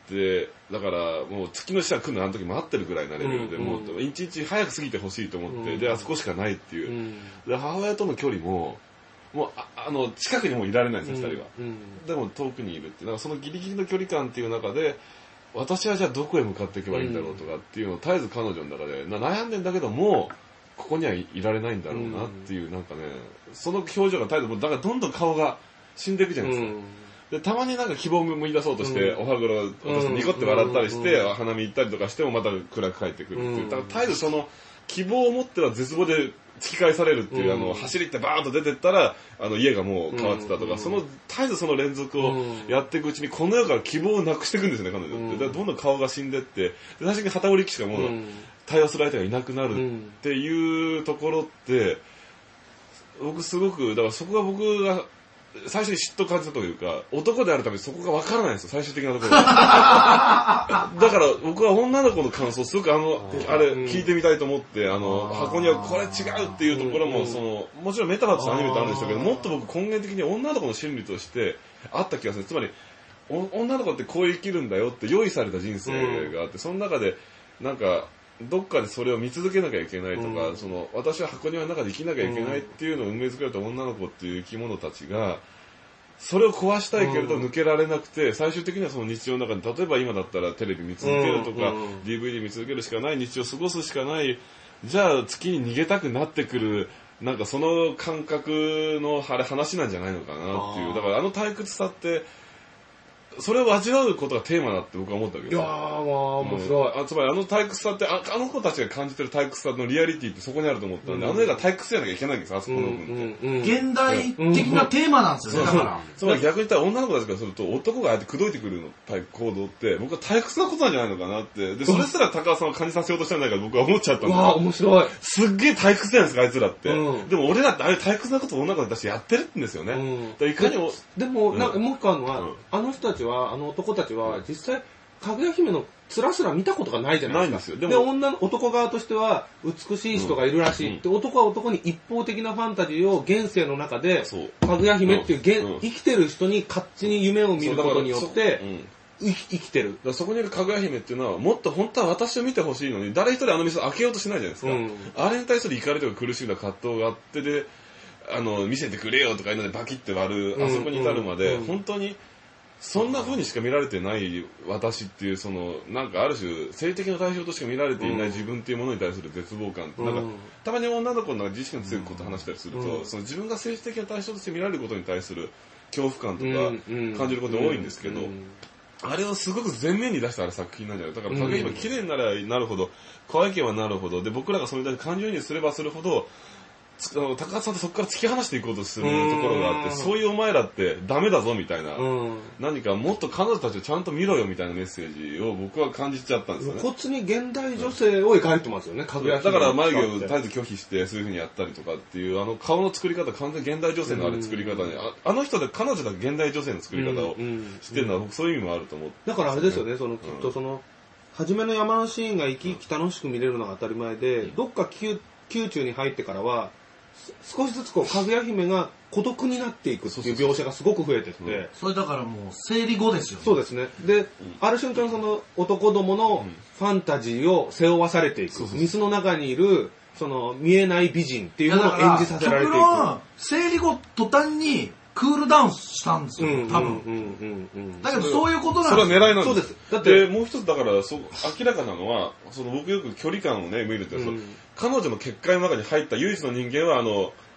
だからもう月の下来るのあの時待ってるぐらいなレベルで、うん、もう一日早く過ぎてほしいと思って、うん、で、あそこしかないっていう。うん、で、母親との距離も、もう、あ、あの、近くにもいられないんですよ、二人は。うんうん、でも遠くにいるって。だからそのギリギリの距離感っていう中で、私はじゃあどこへ向かっていけばいいんだろうとかっていうのを絶えず彼女の中で悩んでんだけども、ここにはいられないんだろうなっていう、なんかね、その表情が絶えず、だからどんどん顔が死んでいくじゃないですか。うん、で、たまになんか希望を見出そうとして、うん、おはぐろを落としてニコって笑ったりして、うん、花見行ったりとかしてもまた暗く帰ってくるっていう。だから絶えずその希望を持っては絶望で突き返されるっていう、うん、あの、走りってバーンと出てったら、あの、家がもう変わってたとか、うん、その、絶えずその連続をやっていくうちに、この世から希望をなくしていくんですよね、彼女って。うん、だからどんどん顔が死んでって、で最終的に旗織り機しかもう、対応する相手がいなくなるっていうところって、僕すごく、だからそこが僕が、最初に嫉妬を感じたというか、男であるためにそこが分からないんですよ、最終的なところだから僕は女の子の感想、すごくあの、あれ聞いてみたいと思って、あの、箱にはこれ違うっていうところも、その、もちろんメタバースアニメってあるんでしょうけど、もっと僕根源的に女の子の心理としてあった気がする。つまり、女の子ってこう生きるんだよって用意された人生があって、その中で、なんか、どっかでそれを見続けなきゃいけないとか、うん、その私は箱庭の中で生きなきゃいけないっていうのを運命づけられた女の子っていう生き物たちが、それを壊したいけれど抜けられなくて、最終的にはその日常の中で、例えば今だったらテレビ見続けるとか、うん、ディーブイディー 見続けるしかない、日常を過ごすしかない、じゃあ月に逃げたくなってくる、なんかその感覚の話なんじゃないのかなっていう。だからあの退屈さって、それを味わうことがテーマだって僕は思ったわけですよ。 いやー、まあ、面白い。 うん、あつまりあの退屈さってあ、あの子たちが感じてる退屈さのリアリティってそこにあると思ったんで、うん、あの映画退屈じゃなきゃいけないんですよ、あそこの分って。うんうんうん、現代的なテーマなんですよね、だから。 つまり逆に言ったら女の子たちからすると、男がああやって口説いてくるの行動って、僕は退屈なことなんじゃないのかなって。で、それすら高橋さんを感じさせようとしたんだから僕は思っちゃったんですよ。 わー、面白い。 すっげえ退屈じゃないですか、あいつらって。うん、でも俺らってああいう退屈なことを女の子たちやってるんですよね。うん、だいかにもでも、なんかもう一個あるのは、うん、あの人たちは、あの男たちは実際かぐや姫の面すら見たことがないじゃないですか。 ないんですよ。 でも、で女の男側としては美しい人がいるらしい、うん、で男は男に一方的なファンタジーを現世の中でかぐや姫っていう現、うん、生きてる人に勝手に夢を見ることによって、生き、生きてる。 だからそこにいるかぐや姫っていうのは、もっと本当は私を見てほしいのに、誰一人あの店を開けようとしないじゃないですか。うん、あれに対する怒りとか苦しみな葛藤があって、で、あの、見せてくれよとかいうのでバキって割る、あそこに至るまで、本当に、そんな風にしか見られてない私っていう、その、なんかある種、性的な対象としか見られていない自分っていうものに対する絶望感って、なんか、たまに女の子の自意識の強いことを話したりすると、その自分が政治的な対象として見られることに対する恐怖感とか感じることが多いんですけど、あれをすごく前面に出したあれ作品なんじゃない。だから、かぐや姫綺麗になればなるほど、可愛ければなるほど、で、僕らがそれに対して感情移入すればするほど、高橋さんとそこから突き放していこうとするところがあって、そういうお前らってダメだぞみたいな、何かもっと彼女たちをちゃんと見ろよみたいなメッセージを僕は感じちゃったんですよね。 露骨に現代女性を描いてますよね、かぐや姫。 だから眉毛を絶えず拒否してそういう風にやったりとかっていう、あの顔の作り方、完全に現代女性のあれ作り方に、あ, あの人で彼女だけ現代女性の作り方をしてるのは僕そういう意味もあると思って、ね。 だからあれですよね、そのきっとその、初めの山のシーンが生き生き楽しく見れるのが当たり前で、どっか宮中に入ってからは、少しずつこう、かぐや姫が孤独になっていくっていう描写がすごく増えてって、うん、 それだからもう生理後ですよね。 そうですね。で、うん、ある瞬間その男どものファンタジーを背負わされていく。うん、水の中にいる、その見えない美人っていうのを演じさせられていく。 生理後途端にクールダウンしたんですよ、多分。だけどそういうことなんですよ。 それは狙いなんです。 そうです。 だってもう一つだからそう明らかなのは、その僕よく距離感をね見ると、うん、彼女の結界の中に入った唯一の人間はあの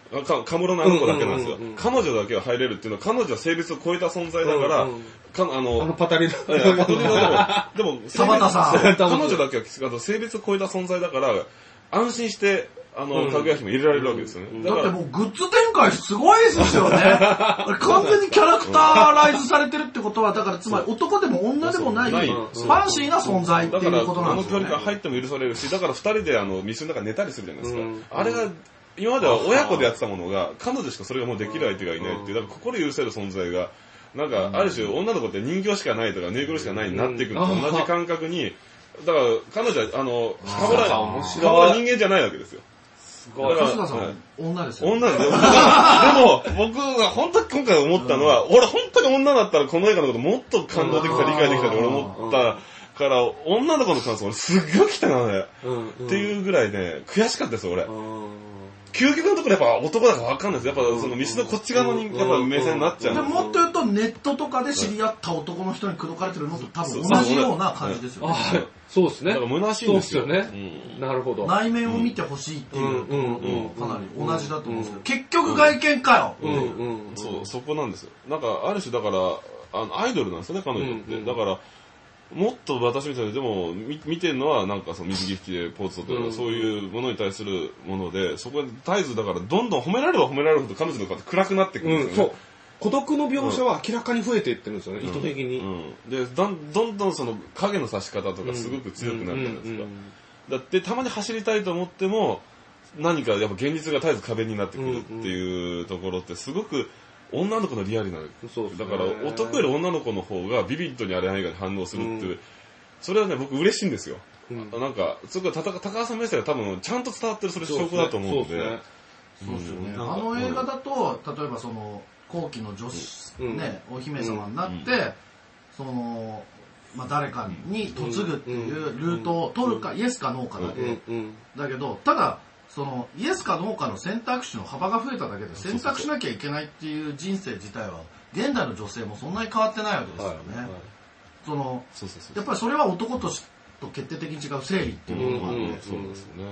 か、カムロのあの子だけなんですよ。彼女だけは入れるっていうのは、彼女は性別を超えた存在だから、かあの、 あのパタリの。 パタリのでも、でも、 田畑さん。 彼女だけはあの性別を超えた存在だから、安心して、あの、かぐや姫入れられるわけですよね。 だってもうグッズ展開すごいですよね。完全にキャラクターライズされてるってことは、だからつまり男でも女でもない、ファンシーな存在っていうことなんですよね。 だから、あの距離感入っても許されるし、だから二人であの、店の中寝たりするじゃないですか。あれが、今までは親子でやってたものが、彼女しかそれがもうできる相手がいないっていう、だから心許せる存在が、なんか、ある種女の子って人形しかないとか、ぬいぐるみしかないになっていくのと同じ感覚に、だから彼女は、あの、かぶら、かぶら人間じゃないわけですよ。 春日さん、女ですよ。 女ですよ。でも、僕が本当に今回思ったのは、俺本当に女だったらこの映画のこともっと感動できた、理解できたって俺思ったから、女の子の感想俺すっごい来たなね。っていうぐらいね、悔しかったですよ、俺。究極のところやっぱ男だから分かんないです。やっぱその店のこっち側の人やっぱ目線になっちゃう。 でもっと言うとネットとかで知り合った男の人に口説かれてるのと多分同じような感じですよね。 そうですね。 だから虚しいんですよ。 そうですよね。なるほど。 内面を見てほしいっていうかなり同じだと思うんですけど、結局外見かよ。 そう、そこなんですよ。なんかある種だからあのアイドルなんですよね、彼女って。だからもっと私みたいにでも見てるのはなんかその水着引きでポーズとかそういうものに対するもので、そこで絶えずだからどんどん褒められれば褒められるほど彼女の顔って暗くなってくるんですよね。 孤独の描写は明らかに増えていってるんですよね、意図的に。 でどんどんどんその影の差し方とかすごく強くなるじゃないですか。だってたまに走りたいと思っても何かやっぱ現実が絶えず壁になってくるっていうところってすごく女の子のリアルな、だから男より女の子の方がビビッドにあれ映画に反応するっていう、うん、それはね僕嬉しいんですよ、うん、なんかすごい高橋さんのメッセージが多分ちゃんと伝わってるそれ証拠だと思うので、 そうですよね。あの映画だと例えばその後期の女子、うん、ねお姫様になって、うん、そのまあ誰かに嫁ぐっていうルートを取るか、うん、イエスかノーかだけ、うんうん、だけどただそのイエスかノーかの選択肢の幅が増えただけで選択しなきゃいけないっていう人生自体は現代の女性もそんなに変わってないわけですよね。はいはい、そのやっぱりそれは男としと決定的に違う生理っていうものがあって、うんうん、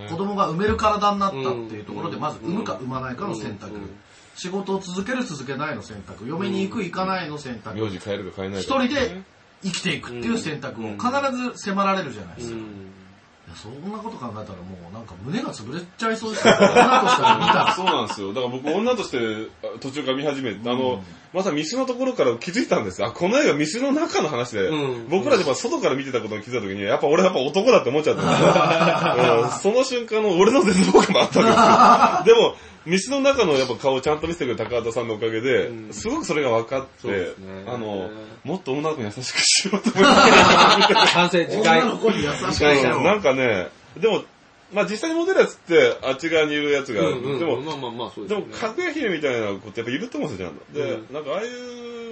子供が産める体になったっていうところでまず産むか産まないかの選択、うんうん、仕事を続ける続けないの選択、嫁に行く行かないの選択、 名字変えるか変えないか、一人で生きていくっていう選択を必ず迫られるじゃないですか。うんうん、そんなこと考えたらもうなんか胸が潰れちゃいそうですよ。女として見たら。 そうなんですよ。だから僕女として途中から見始めて、あの、うん、まさに店のところから気づいたんですよ。あ、この映画店の中の話で、うん、僕らでやっぱ外から見てたことに気づいた時に、やっぱ俺やっぱ男だって思っちゃったんですよ。その瞬間の俺の絶望感もあったんですよ。でも、店の中のやっぱ顔をちゃんと見せてくれる高畑さんのおかげで、うん、すごくそれが分かって、ね、あの、もっと女の子に優しくしようと思って。 反省、次回。 女の子に優しくしよう。 なんかね、でも、まあ実際にモデルやつってあっち側にいるやつが、うんうん、でも、 まあまあまあそうですね、でも、かぐや姫みたいな子ってやっぱいると思うんですよ、ちゃんと。で、うん、なんかああいう、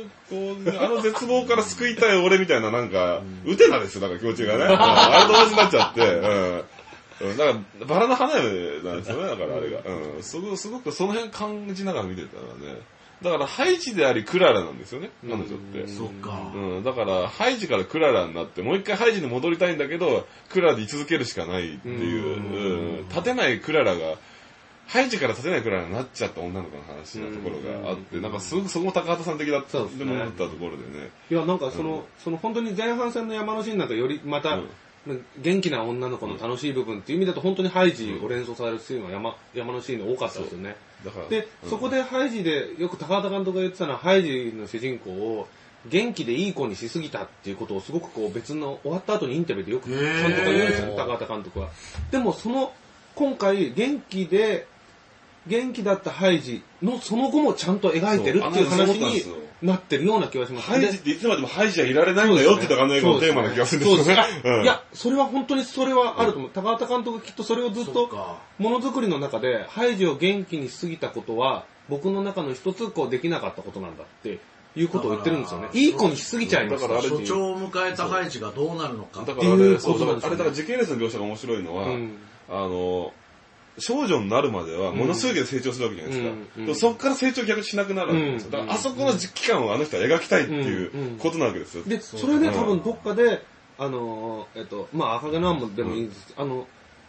こう、あの絶望から救いたい俺みたいな、なんか、うてなですよ、なんか気持ちがね。あれと同じになっちゃって、うんなんか、バラの花嫁なんですよね、だからあれが。うん。すごく、すごくその辺感じながら見てたらね。だから、ハイジでありクララなんですよね、彼女って。 そっか。 うん。だから、ハイジからクララになって、もう一回ハイジに戻りたいんだけど、クララで居続けるしかないっていう、うん。立てないクララが、ハイジから立てないクララになっちゃった女の子の話なところがあって、なんかすごくそこも高畑さん的だった、でも思ったところでね。 いや、なんかその、その本当に前半戦の山のシーンなんかより、また、元気な女の子の楽しい部分っていう意味だと本当にハイジを連想されるシーンは 山, 山のシーンで多かったですよね。で、うん、そこでハイジでよく高畑監督が言ってたのはハイジの主人公を元気でいい子にしすぎたっていうことをすごくこう別の終わった後にインタビューでよく監督が言うんですよね、高畑監督は。でもその今回元気で元気だったハイジのその後もちゃんと描いてるっていう話になってるような気がします。 ハイジっていつまでもハイジはいられないんだよって言ったかの映画のテーマな気がするんですよね。 うん、いや、それは本当にそれはあると思う。高畑監督がきっとそれをずっとものづくりの中でハイジを元気にしすぎたことは僕の中の一つこうできなかったことなんだっていうことを言ってるんですよね。いい子にしすぎちゃいました。だから所長を迎えたハイジがどうなるのかっていうことなんですよね。あれだから時系列の描写が面白いのは、うん、あの、少女になるまではものすごい成長するわけじゃないですか。うんうん、そこから成長逆にしなくなるわけですよ。だからあそこの期間をあの人は描きたいっていうことなわけですよ。 で、それで多分どっかで、あの、えっと、まあ、赤毛のアンもでもいいんですけど、あの、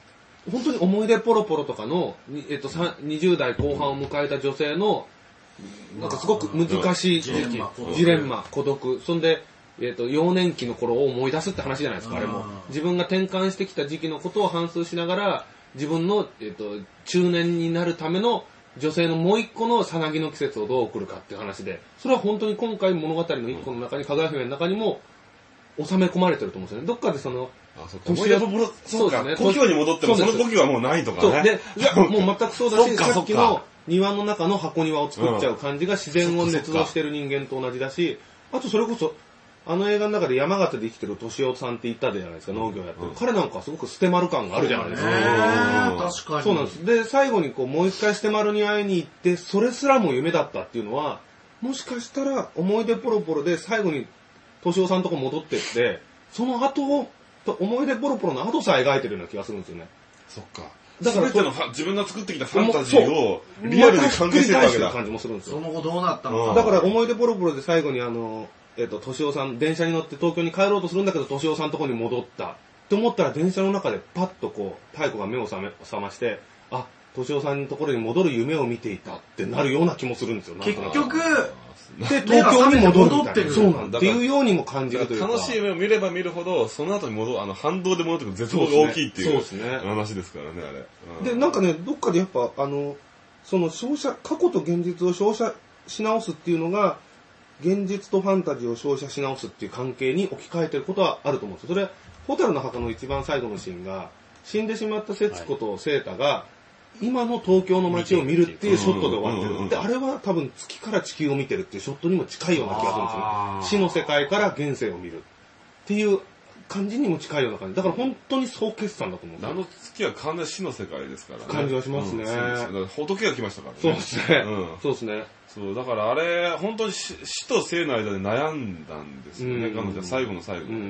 本当に思い出ポロポロとかの、えっと、にじゅう代後半を迎えた女性の、なんかすごく難しい時期、ジレンマ、孤独、そんで、えっと、幼年期の頃を思い出すって話じゃないですか、あれも。自分が転換してきた時期のことを反芻しながら、自分の、えっと、中年になるための女性のもう一個のさなぎの季節をどう送るかっていう話で、それは本当に今回物語の一個の中に、かぐや姫の中にも収め込まれてると思うんですよね。どっかでその、 あ、そうか。思い出ポロ、そうか。故郷に戻ってもその故郷はもうないとかね。 そうで、いや、もう全くそうだし、さっきの庭の中の箱庭を作っちゃう感じが自然を捏造してる人間と同じだし、あとそれこそ、あの映画の中で山形で生きてる敏夫さんって言ったじゃないですか、農業やってる。彼なんかはすごく捨て丸感があるじゃないですか。 確かに。 そうなんです。で、最後にこう、もう一回捨て丸に会いに行って、それすらも夢だったっていうのは、もしかしたら思い出ポロポロで最後に敏夫さんとこ戻ってって、その後を、思い出ポロポロの後さえ描いてるような気がするんですよね。 そっか。 だから全ての自分が作ってきたファンタジーをリアルに還元してるわけだ。 感じもするんですよ。 その後どうなったのか。 だから思い出ポロポロで最後にあの、えっと、敏夫さん、電車に乗って東京に帰ろうとするんだけど、敏夫さんのところに戻った。って思ったら電車の中でパッとこう、太子が目を覚め、覚まして、あ、敏夫さんのところに戻る夢を見ていたってなるような気もするんですよ。 結局、 で、東京に戻るみたいな。 ってる。 そうなんだ。っていうようにも感じるというか。 楽しい夢を見れば見るほど、その後に戻る、あの、反動で戻ってくる絶望が大きいっていう話ですからね、あれ。 うん、で、なんかね、どっかでやっぱ、あの、その、照射、過去と現実を照射し直すっていうのが、現実とファンタジーを照射し直すっていう関係に置き換えてることはあると思うんですよ。それは、ホタルの墓の一番最後のシーンが、死んでしまった節子とセータが、今の東京の街を見るっていうショットで終わってる。で、あれは多分月から地球を見てるっていうショットにも近いような気がするんですよね。死の世界から現世を見るっていう感じにも近いような感じ。だから本当に総決算だと思うんですよ。 あの月は完全に死の世界ですからね。 感じはしますね。うん、そうですね。仏が来ましたからね。 そうですね。うん、そうですね。 そう、だからあれ、本当に死と生の間で悩んだんですよね、彼女は最後の最後までね。うん。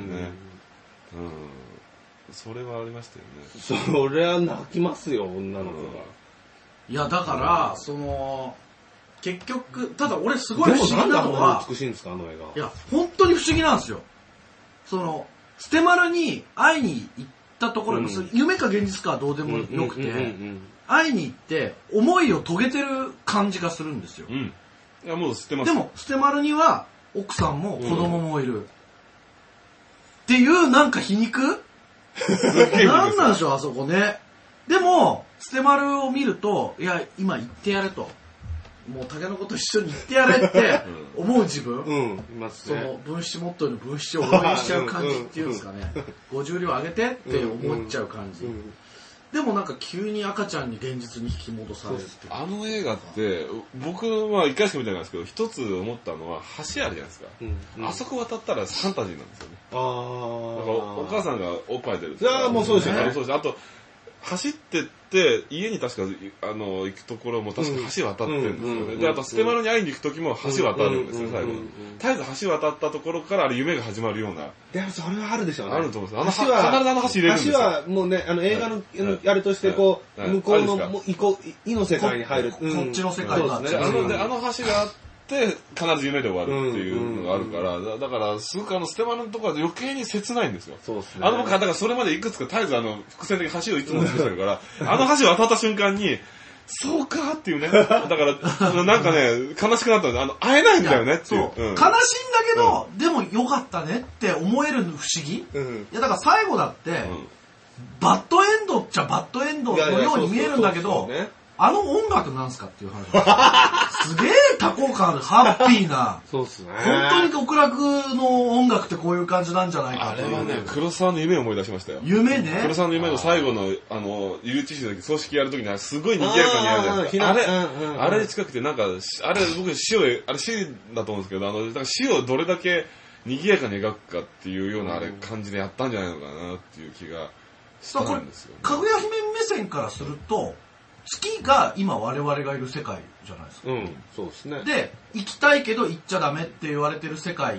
それはありましたよね。それは泣きますよ、女の子が。 いや、だから、その、結局、ただ俺すごい不思議なのは、 美しいんですか、あの映画。 いや、本当に不思議なんですよ。その、ステマラに会いに行ったところ、うん、夢か現実かはどうでもよくて、会いに行って思いを遂げてる感じがするんですよ。うん、 いやもう捨てます。 でもステマルには奥さんも子供もいる、うん、っていうなんか皮肉なんなんでしょうあそこね。でもステマルを見ると、いや今言ってやれと、もうタケノコと一緒に行ってやれって思う自分、うんいますね、その分子モットーの分子を応援しちゃう感じっていうんですかね、ごじゅう両上げてって思っちゃう感じ、うんうんうん、でもなんか急に赤ちゃんに現実に引き戻されるって。 あの映画って僕は一回しか見てないんですけど、一つ思ったのは橋あるじゃないですか、うんうん、あそこ渡ったらファンタジーなんですよね。ああ。お母さんがおっぱい出る。 いやもうそうですよね。 そうです。あと走ってって家に確かあの行くところも確か橋渡ってるんですよね。であとステマロに会いに行く時も橋渡るんですよ最後に。絶えず橋渡ったところからあれ夢が始まるような。 でもそれはあるでしょうね。 あると思うんです。あの橋は必ずあの橋入れるんですよ。 橋はもうねあの映画のあれとしてこう向こうの意こ意の世界に入る。こっちの世界なんですね。あのであの橋があってで必ず夢で終わるっていうのがあるから、だ, だからすごくあのステマのところは余計に切ないんですよ。そうですね。あの僕はだからそれまでいくつか絶えずあの伏線的橋をいつも作ってるからあの橋渡った瞬間にそうかっていうね。だからなんかね悲しくなったんで、あの会えないんだよねっていう。 そう、うん、悲しいんだけど、うん、でもよかったねって思える不思議。うん、いやだから最後だって、うん、バッドエンドっちゃバッドエンドのように見えるんだけど。あの音楽なんすかっていう話。すげえ多幸感ある、ハッピーな。 そうっすね。 本当に極楽の音楽ってこういう感じなんじゃないかっていう。あれはね、黒沢の夢を思い出しましたよ。 夢ね。 黒沢の夢の最後の、あの、誘致師の時、葬式やる時にすごい賑やかにやるじゃないですか。あれ、あれに近くてなんか、あれ僕死を、あれ死だと思うんですけど、あの、だから死をどれだけ賑やかに描くかっていうようなあれ感じでやったんじゃないのかなっていう気がしたんですよね。 かぐや姫目線からすると、月が今我々がいる世界じゃないですか。うん、 そうですね。 で、行きたいけど行っちゃダメって言われてる世界って、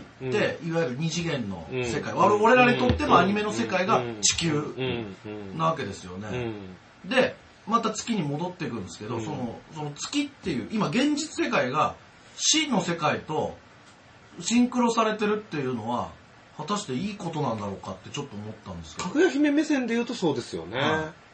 うん、いわゆる二次元の世界、うん、俺らにとってのアニメの世界が地球なわけですよね。うん、で、また月に戻っていくんですけど、うん、その、その月っていう、今現実世界が死の世界とシンクロされてるっていうのは、果たしていいことなんだろうかってちょっと思ったんですけど。 かぐや姫目線で言うとそうですよね。はい、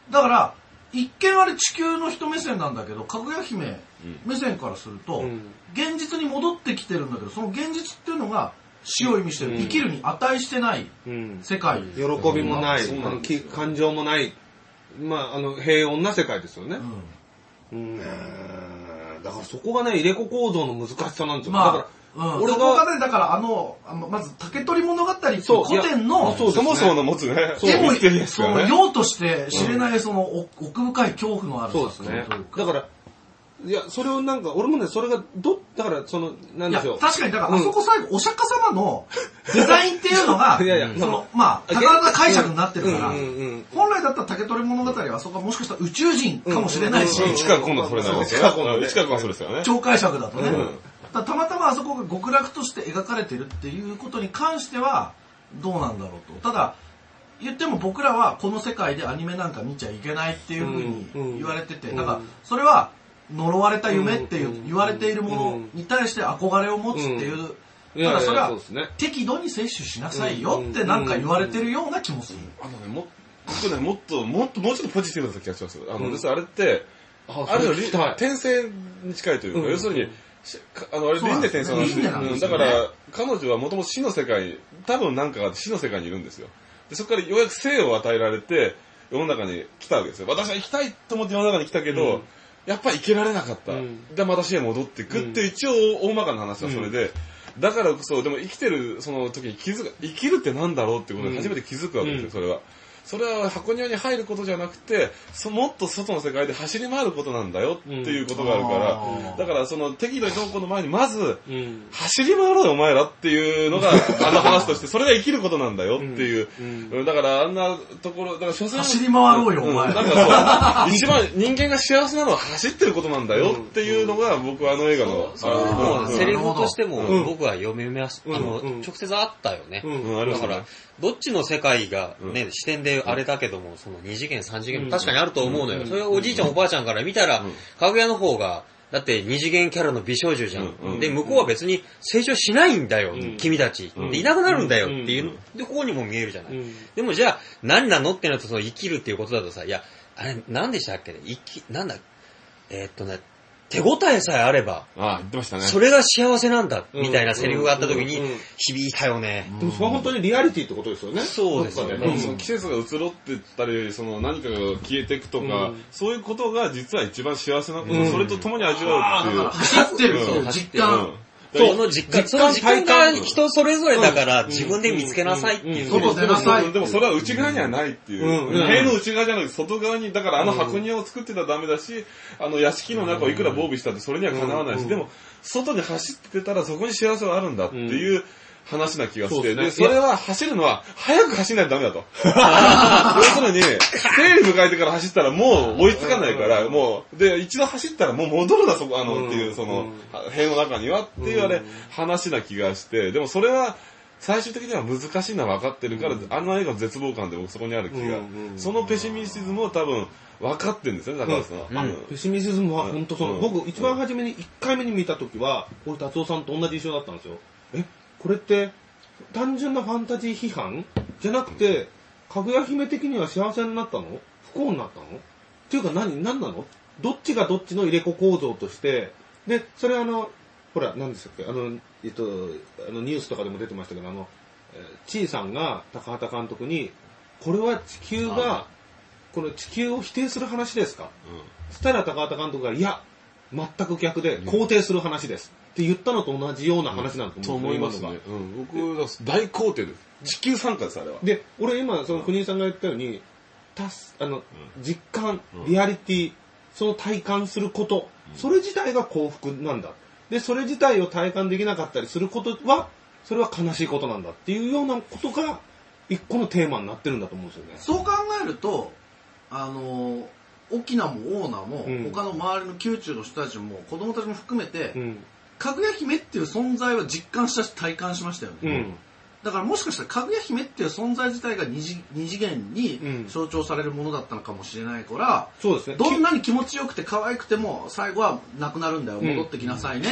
だから、一見あれ地球の人目線なんだけど、かぐや姫目線からすると、うん、現実に戻ってきてるんだけど、その現実っていうのが死を意味してる、うん、生きるに値してない世界、うん、 喜びもない、あの感情もない、まあ、あの平穏な世界ですよね。うんうん、だからそこがね、入れ子構造の難しさなんですよ。まあ、だからうん、俺がそこがね、だからあの、まず竹取物語っていう古典の、 そ, そもそもの持つね、 でも、その、用として知れないその、奥深い恐怖のある。 そうですね。だから、いや、それをなんか、俺もね、それが、ど、だから、その、なんでしょう。 確かに、だから、あそこ最後、お釈迦様のデザインっていうのが、いやいや、その、まあ、ただな解釈になってるから、本来だったら竹取物語は、あそこはもしかしたら宇宙人かもしれないし、 近く今度それなんですよ。近くはそれですよね。 超解釈だとね。たまたまあそこが極楽として描かれてるっていうことに関してはどうなんだろうと。ただ言っても僕らはこの世界でアニメなんか見ちゃいけないっていうふうに言われてて、だからそれは呪われた夢っていう言われているものに対して憧れを持つっていう、ただそれは適度に摂取しなさいよってなんか言われてるような気もする。 あのね、も僕ね、もっともっともうちょっとポジティブな気がします。あの、実はあれってある転生に近いというか、要するにあの、あれ、輪廻転生なんですよ。うん、だから、彼女はもともと死の世界、多分なんかが死の世界にいるんですよ。で、そこからようやく生を与えられて、世の中に来たわけですよ。私は生きたいと思って世の中に来たけど、うん、やっぱり生けられなかった。うん、で、また死へ戻っていくっていう、一応大まかな話はそれで、うん、だからこそ、でも生きてるその時に気づく、生きるってなんだろうってことに初めて気づくわけですよ、それは。それは箱庭に入ることじゃなくて、そもっと外の世界で走り回ることなんだよっていうことがあるから、うん、だからその適度にどうこうの前にまず、うん、走り回ろうよお前らっていうのがあの話として、それが生きることなんだよっていう、うんうん、だからあんなところ、だから所詮走り回ろうよ、お前。 なんかそう、一番人間が幸せなのは走ってることなんだよっていうのが僕はあの映画の、 それはもうセリフとしても僕は読みます、あの、直接あったよね。だから、どっちの世界がね、視点であれだけども、そのに次元さん次元も確かにあると思うのよ。それをおじいちゃんおばあちゃんから見たら、かぐやの方が、だってに次元キャラの美少女じゃん。で、向こうは別に成長しないんだよ、君たち。で、いなくなるんだよっていう。で、ここにも見えるじゃない。でもじゃあ、何なのってなると、その生きるっていうことだとさ、いや、あれ、何でしたっけね、生き、なんだ、えー、っとね、手応えさえあれば、 ああ、言ってましたね。 それが幸せなんだ、みたいなセリフがあった時に、響いたよね。 でもそれは本当にリアリティってことですよね。 そうですよね。 うん、その季節が移ろってったり、その何かが消えていくとか、うん、そういうことが実は一番幸せなこと、うん、それと共に味わうっていう。 走ってる、うん、実感。うんその実感、その実感が人それぞれだから、自分で見つけなさいっていう。 外出なさい。 でもそれは内側にはないっていう。塀の内側じゃなくて外側に、だからあの箱庭を作ってたらダメだし、あの屋敷の中をいくら防備したってそれにはかなわないし、でも外に走ってたらそこに幸せはあるんだっていう話な気がして、で、それは走るのは早く走んないとダメだと。要するに、生理迎えてから走ったらもう追いつかないから、もう、で、一度走ったらもう戻るな、そこ、あの、っていう、その、塀の中にはっていうあれ、話な気がして、でもそれは、最終的には難しいのは分かってるから、あの映画の絶望感で僕そこにある気が、そのペシミシズムを多分、分かってるんですよね、高橋さんは。 ペシミシズムは本当その、僕一番初めにいっかいめに見たときは、俺達夫さんと同じ印象だったんですよ。えこれって単純なファンタジー批判じゃなくて、かぐや姫的には幸せになったの？不幸になったの？っていうか何、何なの？どっちがどっちの入れ子構造として、で、それあの、ほら、何でしたっけ、あの、えっと、あのニュースとかでも出てましたけど、あの、ちいさんが高畑監督に、これは地球が、この地球を否定する話ですか？うん、そしたら高畑監督が、いや、全く逆で肯定する話です。って言ったのと同じような話なんだと思いますね。うん、僕は大肯定です。地球参加です、あれは。 で、俺今、その国井さんが言ったように、たすあの、実感、リアリティ、その体感すること、それ自体が幸福なんだ。で、それ自体を体感できなかったりすることは、それは悲しいことなんだっていうようなことが、一個のテーマになってるんだと思うんですよね。 そう考えると、あの、沖縄も大名も、うん、他の周りの宮中の人たちも、子供たちも含めて、うん、かぐや姫っていう存在は実感したし体感しましたよね。うん、だからもしかしたらかぐや姫っていう存在自体が二次、二次元に象徴されるものだったのかもしれないから、 そうですね、 どんなに気持ちよくて可愛くても最後はなくなるんだよ、戻ってきなさいねっていう。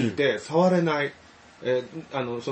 宮中に入ってからよりその水の向こうにいて触れない、えー、あのその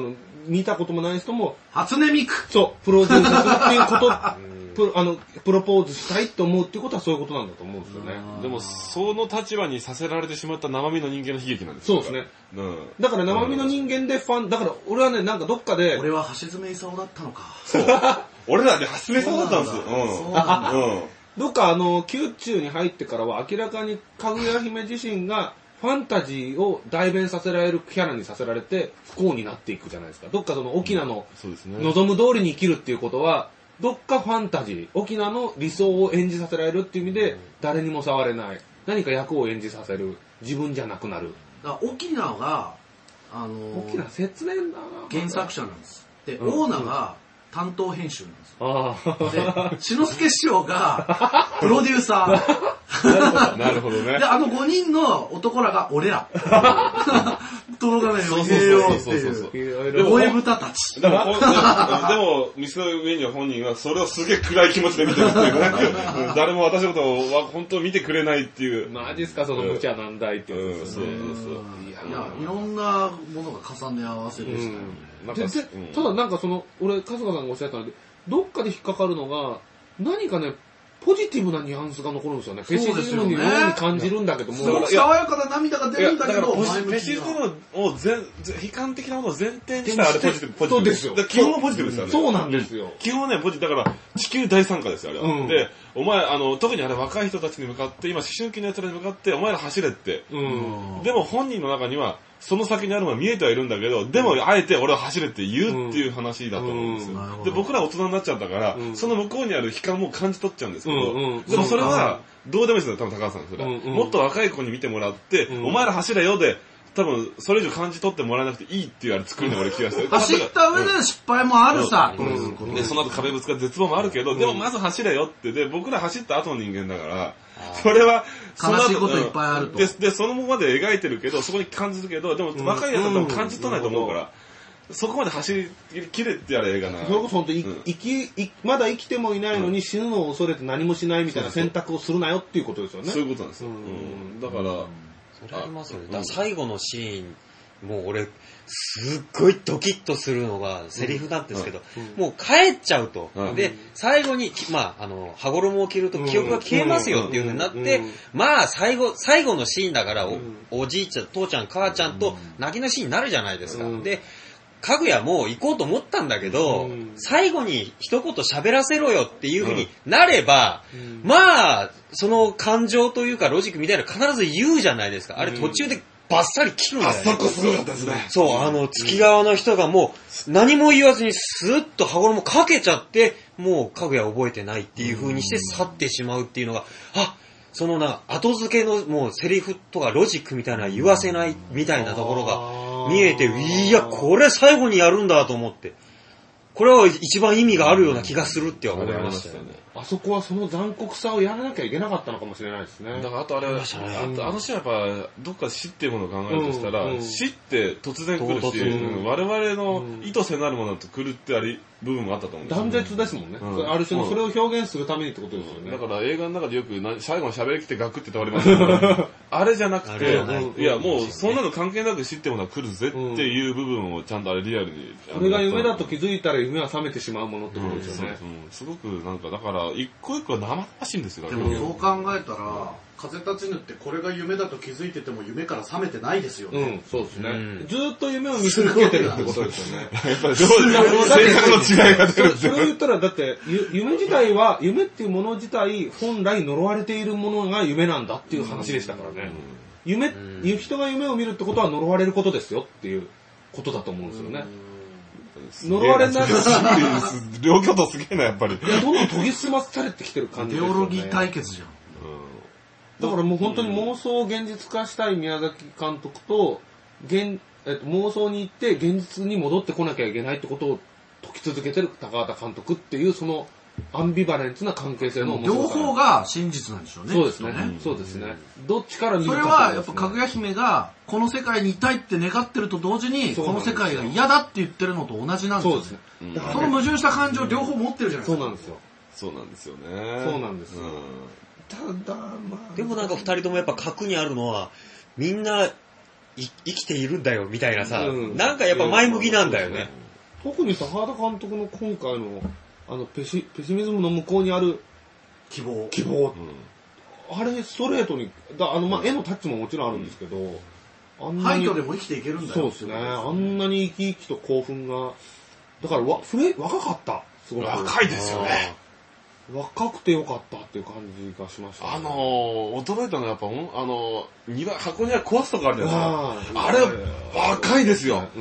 見たこともない人も、 初音ミクそう、プロデュースするっていうこと、プ, あのプロポーズしたいと思うっていうことはそういうことなんだと思うんですよね。 でもその立場にさせられてしまった生身の人間の悲劇なんですよ。 そうですね、 うん、 だから生身の人間でファンだから俺はねなんかどっかで俺は橋爪功だったのか。 そう俺らで橋爪功だったんですよ。 そうなんだ、うん、 どっかあの宮中に入ってからは明らかにかぐや姫自身がファンタジーを代弁させられるキャラにさせられて不幸になっていくじゃないですか。どっかその沖縄の望む通りに生きるっていうことはどっかファンタジー、沖縄の理想を演じさせられるっていう意味で、誰にも触れない、何か役を演じさせる、自分じゃなくなる。 だから沖縄が、あのー、 沖縄切ねんだな。 原作者なんです。で、うん、大名が担当編集なんです。 あで、篠介師匠がプロデューサー。 なるほどね。 で、あのごにんの男らが俺ら。届かないよ、平洋っていう。萌え豚たち。 でも、でも、店の上には本人はそれをすげえ暗い気持ちで見てるっていうね。誰も私のことを本当見てくれないっていう。 マジっすか、その無茶なんだいってやつですね。 いや、いろんなものが重ね合わせでしたよね。 ただなんかその、俺、春日さんがおっしゃったので、どっかで引っかかるのが、何かね、ポジティブなニュアンスが残るんですよね。フェシズムのように感じるんだけども。 すごく爽やかな涙が出るんだけど、 フェシズムを全、悲観的なものを前提にしたらあれポジティブ。ポジティブそうですよ。 基本はポジティブですよね。 そうなんですよ。 基本はね、ポジティブ。だから、地球大参加ですよ、あれは。うん、で、お前、あの、特にあれ若い人たちに向かって、今思春期の奴らに向かって、お前ら走れって。うん、でも本人の中には、その先にあるものは見えてはいるんだけど、でもあえて俺は走れって言うっていう話だと思うんですよ。うんうん、で、僕ら大人になっちゃったから、うん、その向こうにある悲観も感じ取っちゃうんですけど、うんうん、でもそれはどうでもいいですよ、多分高橋さんそれは、うんうん。もっと若い子に見てもらって、うん、お前ら走れよで、多分それ以上感じ取ってもらえなくていいっていうあれ作るの俺気がしてる。 走った上で失敗もあるさ。 うんうん、で、その後壁ぶつかって絶望もあるけど、でもまず走れよって、で、僕ら走った後の人間だから、それは、 悲しいこといっぱいあると。 で、で、そのままで描いてるけど、そこに感じるけど、でも若いやつは多分感じ取らないと思うから、そこまで走りきれってやる映画な。 それこそ本当に、生き、まだ生きてもいないのに死ぬのを恐れて何もしないみたいな選択をするなよっていうことですよね。 そういうことなんですよ。だから、 それありますよね。だから最後のシーン、もう俺、すっごいドキッとするのがセリフなんですけど、うんうん、もう帰っちゃうと。うん、で、最後に、まあ、あの、羽衣を着ると記憶が消えますよっていう風になって、まあ、最後、最後のシーンだからお、おじいちゃん、父ちゃん、母ちゃんと泣きのシーンになるじゃないですか。うん、で、かぐやもう行こうと思ったんだけど、うん、最後に一言喋らせろよっていう風になれば、うん、まあ、その感情というかロジックみたいなの必ず言うじゃないですか。あれ途中でバッサリ切るんだよね。 あそこすごかったですね。 そう、あの、月側の人がもう、何も言わずにスーッと羽衣かけちゃって、もう、かぐや覚えてないっていう風にして去ってしまうっていうのが、あ、そのな、後付けのもうセリフとかロジックみたいな言わせないみたいなところが見えて、いや、これ最後にやるんだと思って。これは一番意味があるような気がするって思いましたよね。 あそこはその残酷さをやらなきゃいけなかったのかもしれないですね。 だからあとあれ、あとあのシーンはやっぱどっか死っていうものを考えるとしたら、うんうん、死って突然来るし、うん、我々の意図せなるものと来るってあり部分もあったと思うんですよ、 ね。断絶ですもんね、うん。ある種のそれを表現するためにってことですよね。 だから映画の中でよく最後に喋りきってガクって倒れますけど、あれじゃなくて、いやもうそんなの関係なく死っていうものは来るぜっていう部分をちゃんとあれリアルに。 これが夢だと気づいたら夢は覚めてしまうものってことですよね。 うんうん、すごくなんかだから一個一個生々しいんですよ。 でもそう考えたら、風立ちぬってこれが夢だと気づいてても夢から覚めてないですよね。 うん、そうですね。うん、ずーっと夢を見続けてるってことですよね。 やっぱり性格の違いが出るんですよ。 それを言ったら、だって夢自体は、夢っていうもの自体、本来呪われているものが夢なんだっていう話でしたからね。うん、夢、うん、人が夢を見るってことは呪われることですよっていうことだと思うんですよね。呪われない。 両巨頭すげえな、やっぱり。 いや、どんどん研ぎ澄まされてきてる感じですよね。 イデオロギー対決じゃん。 だからもう本当に妄想を現実化したい宮崎監督と、現えっと、妄想に行って現実に戻ってこなきゃいけないってことを解き続けてる高畑監督っていう、そのアンビバレンスな関係性の面白さ。 両方が真実なんでしょうね。 そうですね。ねそうですね。どっちから見るか、 ね。それはやっぱかぐや姫がこの世界にいたいって願ってると同時に、この世界が嫌だって言ってるのと同じなんですよ。そうですね。うん、その矛盾した感情を両方持ってるじゃないですか。 そうなんですよ。 そうなんですよね。 そうなんですよ。うんただまあ、でもなんか二人ともやっぱ核にあるのはみんな生きているんだよみたいなさ、うん、なんかやっぱ前向きなんだよね。 特に高畑監督の今回のあのペシペシミズムの向こうにある希望希望、うん、あれストレートにだあの、まあ、絵のタッチももちろんあるんですけど、うん、あんなに廃墟でも生きていけるんだよ。 そうですね。あんなに生き生きと興奮がだからわフレ若かったすごく若いですよね。 若くてよかったっていう感じがしました、ね、 あのー、驚いたのはやっぱ、あのー、庭、箱庭壊すとこあるじゃないですか。あれ、若いですよ。うん、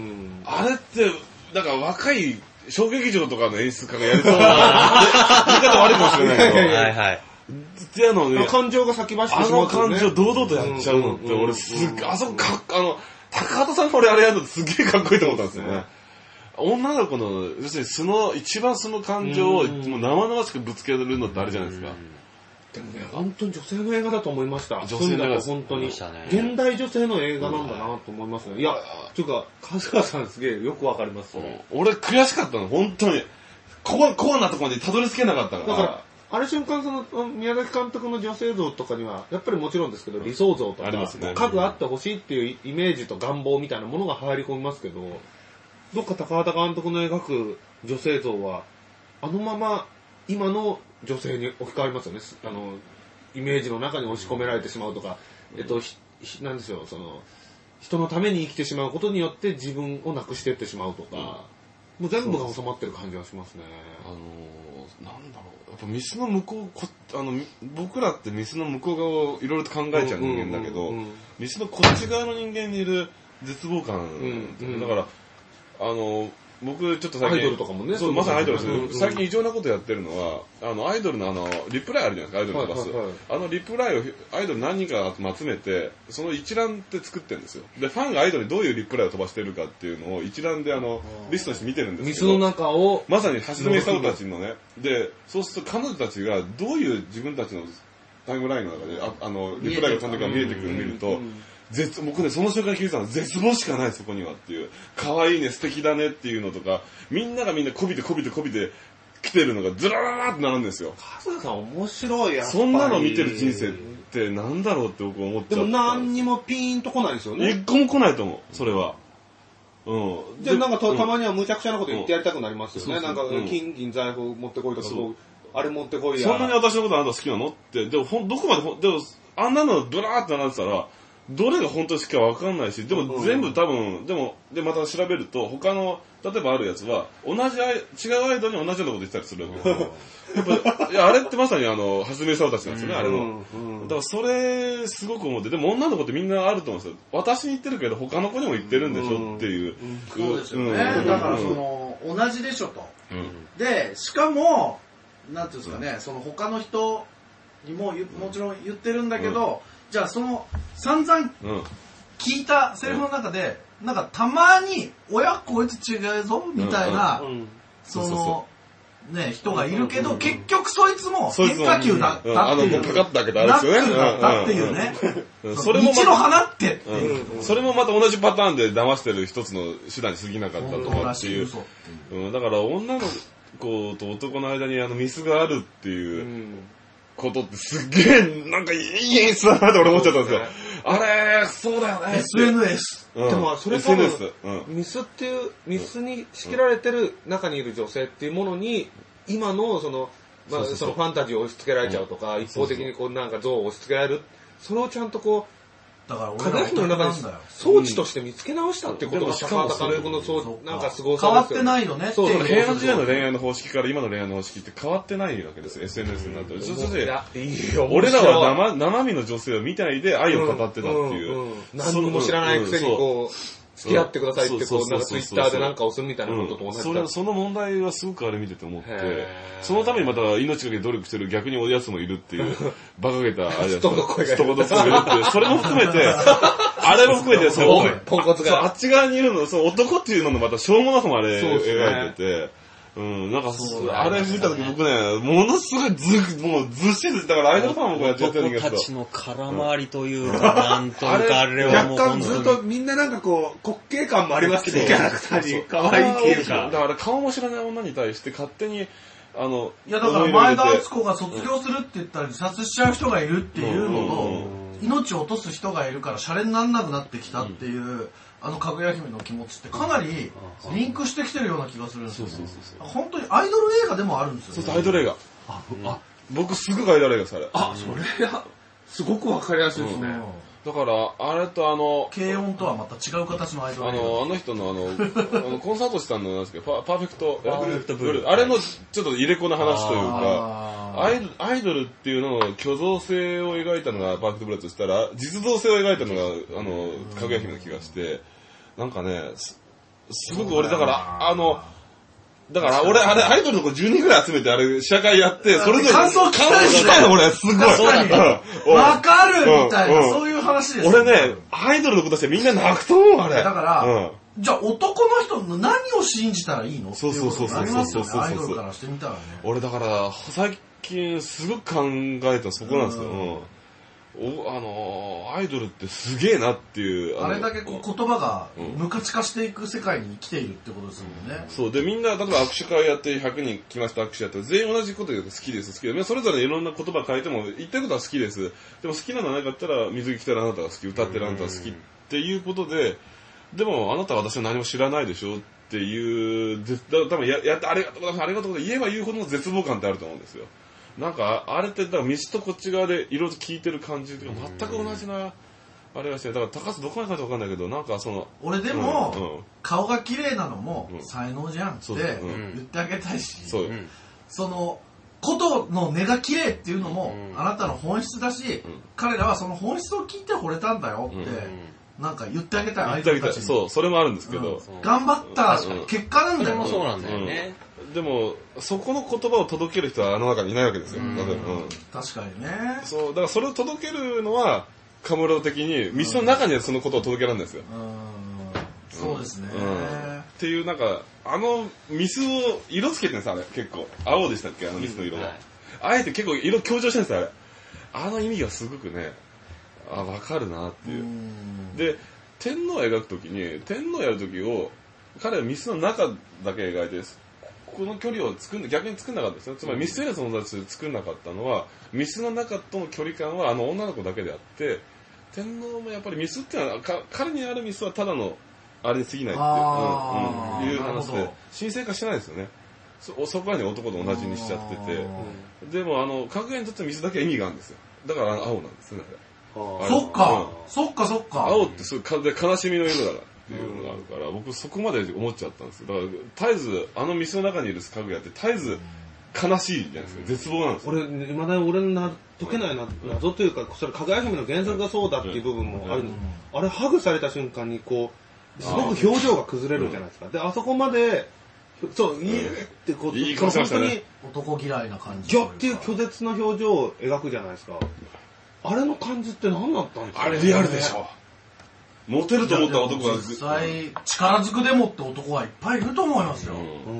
あれって、なんか若い小劇場とかの演出家がやりそうな、言い方悪いかもしれないけど。はいはい。っていうのね、 感情が先走ってしまう、ね、 あの感情堂々とやっちゃうのって、俺すっげえ、あそこかっ、あの、高畑さんが俺あれやるのすっげえかっこいいと思ったんですよね。女の子の、要するに素の、一番素の感情をもう生々しくぶつけるのってあれじゃないですか。 でもね、本当に女性の映画だと思いました。女性の映画本当に。現代女性の映画なんだなと思いますね。いや、というか、春日さんすげえよくわかります、ね。 俺悔しかったの、本当に。ここ、こうなとこまでたどり着けなかったから。だから、 ある瞬間その、宮崎監督の女性像とかには、やっぱりもちろんですけど、理想像とか、ね、数あってほしいっていうイメージと願望みたいなものが入り込みますけど、どっか高畑監督の描く女性像は、あのまま今の女性に置き換わりますよね。あの、イメージの中に押し込められてしまうとか、うん、えっと、なんでしょう、その、人のために生きてしまうことによって自分をなくしていってしまうとか、うん、もう全部が収まってる感じがしますね。 あのー、なんだろう、やっぱミスの向こう、こあの、僕らってミスの向こう側をいろいろと考えちゃう人間だけど、ミスのこっち側の人間にいる絶望感、うんうん、だから、あの、僕ちょっと最近、 アイドルとかもね。 そう、まさにアイドルですね。うんうん、最近異常なことやってるのは、あの、アイドルのあの、リプライあるじゃないですか、アイドルのバス。はいはいはい、あのリプライを、アイドル何人か集めて、その一覧って作ってるんですよ。で、ファンがアイドルにどういうリプライを飛ばしてるかっていうのを一覧であの、リストにして見てるんですけど。 水の中を。 まさに橋爪功たちのね。で、そうすると彼女たちがどういう自分たちのタイムラインの中で、あ, あの、リプライが飛んでから見えてくるのを見ると、絶僕ね、その瞬間聞いてたの、絶望しかない、そこにはっていう。可愛いね、素敵だねっていうのとか、みんながみんなこびてこびてこびて来てるのがずららーって並ぶんですよ。 春日さん面白いやっぱり。 そんなの見てる人生ってなんだろうって僕思っちゃった。 でも何にもピーンと来ないですよね。 一個も来ないと思う、それは。うん。 じゃあなんか た, たまには無茶苦茶なこと言ってやりたくなりますよね。うん、なんか、金銀財宝持ってこいとか、そうあれ持ってこいや。 そんなに私のことあなた好きなのって、でもほんどこまでほ、でもあんなのブラーって並んでたら、どれが本当に好きかわかんないし、でも全部多分、でも、で、また調べると、他の、例えばあるやつは、同じアイ、違うアイドルに同じようなこと言ってたりするわけですよ。やっぱ、いや、あれってまさにあの、はじめさおたちなんですよね、あれの。だからそれ、すごく思って、でも女の子ってみんなあると思うんですよ。私に言ってるけど、他の子にも言ってるんでしょっていう。 そうですよね。だからその、同じでしょと。で、しかも、なんていうんですかね、その他の人にも、もちろん言ってるんだけど、じゃあその散々聞いたセリフの中で、うん、なんかたまに親こいつ違うぞみたいな、うんうん、そのね人がいるけど、うん、結局そいつも変化球だったっていう、 あのかかったけどあれですよね。 だったっていうね。 それも道の花ってっていう、 うん、それもまた同じパターンで騙してる一つの手段に過ぎなかったとかっていう。うん、だから女の子と男の間にあのミスがあるっていう。うんことってすっげえ、なんかいい演出だなって俺思っちゃったんですよ。あれ、そうだよね。 エスエヌエス。 うん、でも、それ多分、うん、ミスっていう、ミスに仕切られてる中にいる女性っていうものに、今の、その、まあ、そのファンタジーを押し付けられちゃうとか、うん、一方的にこうなんか像を押し付けられる。それをちゃんとこう、 だから俺らの中に装置として見つけ直したってことが高畑監督のそうなんかすごさ変わってないよねってそうそう平安時代の恋愛の方式から今の恋愛の方式って変わってないわけですよ エスエヌエス になってるそして俺らは生生身の女性を見ないで愛を語ってたっていう、 うんうんうん、何も知らないくせにこう付き合ってくださいってこうなんかツイッターでなんか押すみたいなことと同じだ、 うん、それその問題はすごくあれ見てて思ってそのためにまた命がけ努力してる逆におやつもいるっていう馬鹿げたあれストの声がストの声がいるっていうそれも含めてあれも含めてそうポンコツがあっち側にいるのそう男っていうののまたしょうもなさもあれ描いててうん、なんかそう、あれ見たとき僕ね、ものすごいず、もうずっしり、だからアイドルファンもこうやってやってるんだけど。 男たちの空回りというか、なんというか、あれはもう若干ずっとみんななんかこう、滑稽感もありますけど、キャラクターに可愛いっていうか。 だから顔も知らない女に対して勝手に、あの、 いやだから前田敦子が卒業するって言ったら自殺しちゃう人がいるっていうのと、 命を落とす人がいるからシャレにならなくなってきたっていう、うん、あのかぐや姫の気持ちってかなりリンクしてきてるような気がするんですよ。そうそうそうそう。本当にアイドル映画でもあるんですよ、ね。 そうそう、アイドル映画。あ、うん、あ僕すぐアイドル映画です、あれ。 あ、それは、すごくわかりやすいですね。うんだから、あれとあの、 軽音とはまた違う形のアイドル。 あの、あの人のあの、あのコンサートしたんなんですけど、パパーフェクト、 パーフェクトブルー。 あれのちょっと入れ子の話というか、アイドル、アイドルっていうのの虚像性を描いたのがパーフェクトブルーとしたら、実像性を描いたのが、あの、かぐや姫の気がして、なんかね、す、すごく俺だから、あの、だから俺、あれ、アイドルの子じゅうにんぐらい集めて、あれ、試写会やって、それぞれ。 感想聞きたいですね。 感想聞きたいの、俺、すごい。 確かに。わかるみたいな、そういう話です。 俺ね、アイドルの子としてみんな泣くと思う、あれ。 だから、じゃあ男の人の何を信じたらいいのそうそうそうそうそうそう。 アイドルからしてみたらね。 俺、だから、最近、すごく考えたそこなんですよ。おあのー、アイドルってすげえなっていう。 あ, あれだけこう言葉が無価値化していく世界に来ているってことですもんね。 うん、そう。で、みんな、例えば握手会やってひゃくにん来ました握手やって、全員同じこと言うと好きです、好きです。それぞれいろんな言葉変えても、言ってることは好きです。でも好きなのなかったら、水着着たらあなたが好き、歌ってるあなたが好きっていうことで、でもあなたは私は何も知らないでしょっていう、多分や、やって、ありがとうございます、ありがとうございます、言えば言うほどの絶望感ってあると思うんですよ。なんか、あれって、だから、道とこっち側で色々聞いてる感じとか、全く同じな、あれがして、だから、高須どこまで書いてわかんないけど、なんかその、 俺でも、うんうん、顔が綺麗なのも、才能じゃんって言ってあげたいし、そう、うん、その、ことの根が綺麗っていうのも、うん、あなたの本質だし、うん、彼らはその本質を聞いて惚れたんだよって、うん、なんか言ってあげたい、 言ってあげたい。そう、それもあるんですけど。 うん、頑張った結果なんだよ。 それもそうなんだよね。 うんでも、そこの言葉を届ける人はあの中にいないわけですよ。うんうん、 確かにね。 そう、だからそれを届けるのは、カムロ的に、道の中にそのことを届けるんですよ。 うん、そうですね、うん。 っていう、なんか、あの、ミスを色つけてるんです、あれ、結構。青でしたっけ、あのミスの色は。うんはい、あえて結構色強調してるんです、あれ。あの意味がすごくね、あ、わかるなっていう。うで、天皇を描くときに、天皇をやるときを、彼はミスの中だけ描いてです。この距離を作ん逆に作んなかったですよ。つまりミステリアスの友達で作んなかったのは、ミスの中との距離感はあの女の子だけであって、天皇もやっぱりミスっていうのは、か彼にあるミスはただのあれに過ぎないっていう、うんうん、いう話で、神聖化してないですよね。そ、そこはね男と同じにしちゃってて、でもあの、かぐやにとってミスだけは意味があるんですよ。だから青なんですよね。 そっか、うん、そっかそっか。 青ってすごい悲しみの色だから。っていうのがあるから、僕そこまで思っちゃったんですよ。だから絶えずあの店の中にいるかぐやって絶えず悲しいじゃないですか。絶望なんですよ。 俺未だに俺の解けないな謎というか、それかぐや姫の原作がそうだっていう部分もある。あれハグされた瞬間にこうすごく表情が崩れるじゃないですか。であそこまでそういいってこういい顔しましたね。 男嫌いな感じ。 ギョっていう拒絶の表情を描くじゃないですか。あれの感じって何だったんですか。 あれリアルでしょ。モテると思った男が実際力ずくでもって男はいっぱいいると思いますよ、うん、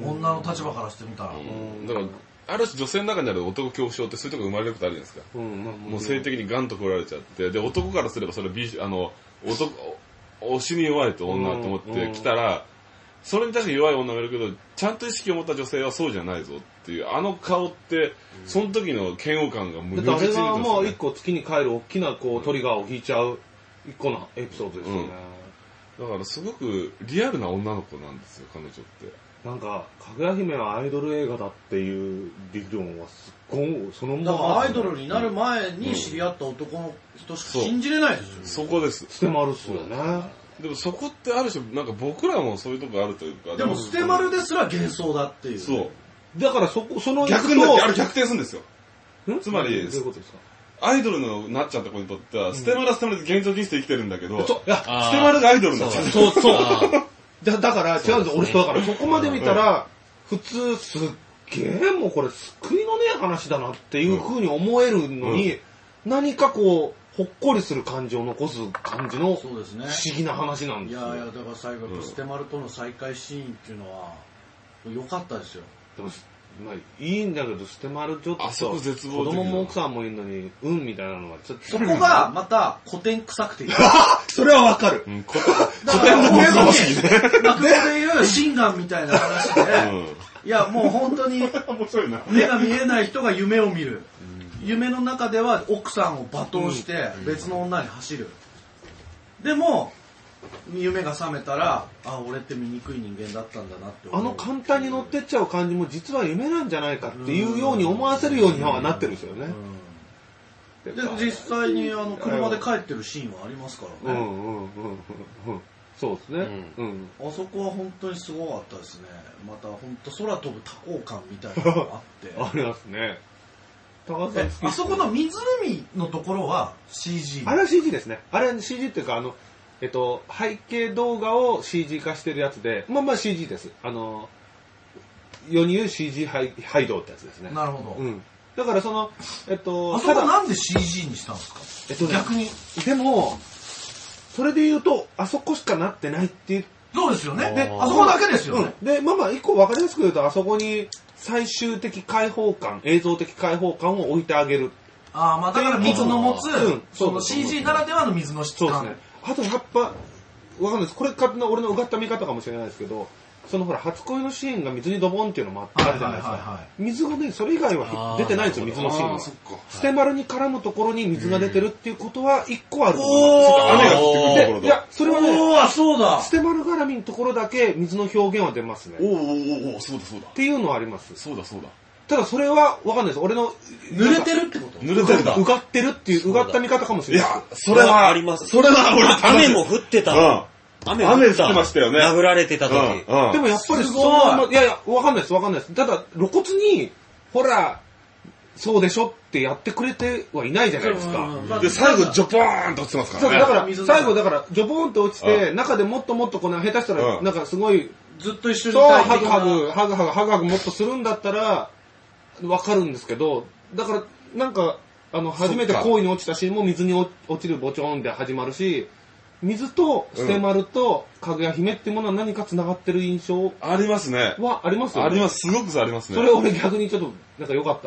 女の立場からしてみたら、うん、だからある種女性の中にある男恐怖症ってそういうとこ生まれることあるじゃないですか、うん、もう性的にガンと来られちゃってで男からすればそれ美あの男推しに弱いと女と思って来たら、それに対して弱い女がいるけどちゃんと意識を持った女性はそうじゃないぞっていうあの顔ってその時の嫌悪感が無実に、ね、だからあれがもう一個月に帰る大きなこうトリガーを引いちゃう一個のエピソードですよね、 うん、だからすごくリアルな女の子なんですよ彼女って。 なんかかぐや姫はアイドル映画だっていう理論はすっごいそのままだからアイドルになる前に知り合った男の人しか信じれないですよ、 うん、そ, そこです。 ステマルっすよね。 でもそこってある種なんか僕らもそういうとこあるというかでもステマルですら幻想だっていう、ね、 そうだからそこその逆になってあれ逆転するんですよ。つまりどういうことですか。 アイドルのなっちゃった子にとっては、うん、ステマルはステマルで現状人生生きてるんだけど、いやステマルがアイドルになっちゃう。 そうそう。だ, だから違うんです。俺だからそこまで見たら、うん、普通すっげえもうこれ救いのねえ話だなっていう風に思えるのに、うん、何かこうほっこりする感じを残す感じの不思議な話なんですよ。 いやいやだから最後やっぱステマルとの再会シーンっていうのは良かったですよ。 でもまあ、いいんだけど、ステマルちょっと、 あそこ絶望子供も奥さんもいるのに、うんみたいなのはちょっと。 そこがまた古典臭くていい。 それはわかる。うん、 古典の難しいね。落語で言う心眼みたいな話で、うん、いやもう本当に、目が見えない人が夢を見る。 夢の中では奥さんを罵倒して別の女に走る。でも、夢が覚めたら、あ、俺って醜い人間だったんだなって思う。 あの簡単に乗ってっちゃう感じも実は夢なんじゃないかっていうように思わせるようにはなってるんですよね。 で、実際にあの車で帰ってるシーンはありますからね。 うんうんうんうんうん。そうですね。うん。 あそこは本当にすごかったですね。また本当空飛ぶ多幸感みたいなのがあって。 ありますね。高橋さん、 あそこの湖のところは シージー。 あれは シージー ですね。あれは シージー っていうか、あの、えっと、背景動画を シージー 化してるやつで、まあまあ シージー です。あの、世に言う シージー ハイ、ハイドウってやつですね。 なるほど。 うん。だからその、えっと、 あそこなんで シージー にしたんですか？ えっとね、 逆に。 でも、それで言うと、あそこしかなってないっていう。 そうですよね。 で、 あそこだけですよね。 うん、で、まあまあ、一個分かりやすく言うと、あそこに最終的開放感、映像的開放感を置いてあげる。 ああ、まあだから水の持つ、 うん、 その シージー ならではの水の質感。 そうですね。あとやっぱ、わかんないです。これ勝手な俺のうがった見方かもしれないですけど、そのほら、初恋のシーンが水にドボンっていうのもあるじゃないですか。水がね、それ以外は出てないんですよ、水のシーンは。捨て丸に絡むところに水が出てるっていうことは一個あると思います。 雨が降ってくるところだ。 いや、それはね、 おー、そうだ。 捨て丸絡みのところだけ水の表現は出ますね。 おーおーおー、そうだそうだ。 っていうのはあります。 そうだそうだ。 ただそれはわかんないです。俺の、 濡れてるってこと？ 濡れてるんだ。 うがってるっていう、うがった見方かもしれない。いや、 それはあります。 それは俺、雨も降ってた。 うん。 雨降ってましたよね。 殴られてた時。 うんうん、 でもやっぱりそのまま、いやいや、わかんないです、わかんないです。ただ、露骨に、ほら、そうでしょってやってくれてはいないじゃないですか。 で、最後、ジョポーンと落ちてますからね。 だから、最後、だから、ジョポーンと落ちて、中でもっともっとこの、下手したら、なんかすごい、 ずっと一緒にそう、ハグハグ、ハグハグ、ハグハグもっとするんだったら、わかるんですけど、だから、なんか、あの、初めて恋に落ちたシーンも水に落ちるボチョーンで始まるし、水と捨て丸とかぐや姫っていうものは何か繋がってる印象ありますね。 はありますよね。 あります。すごくありますね。 それ俺逆にちょっと、なんか良かった。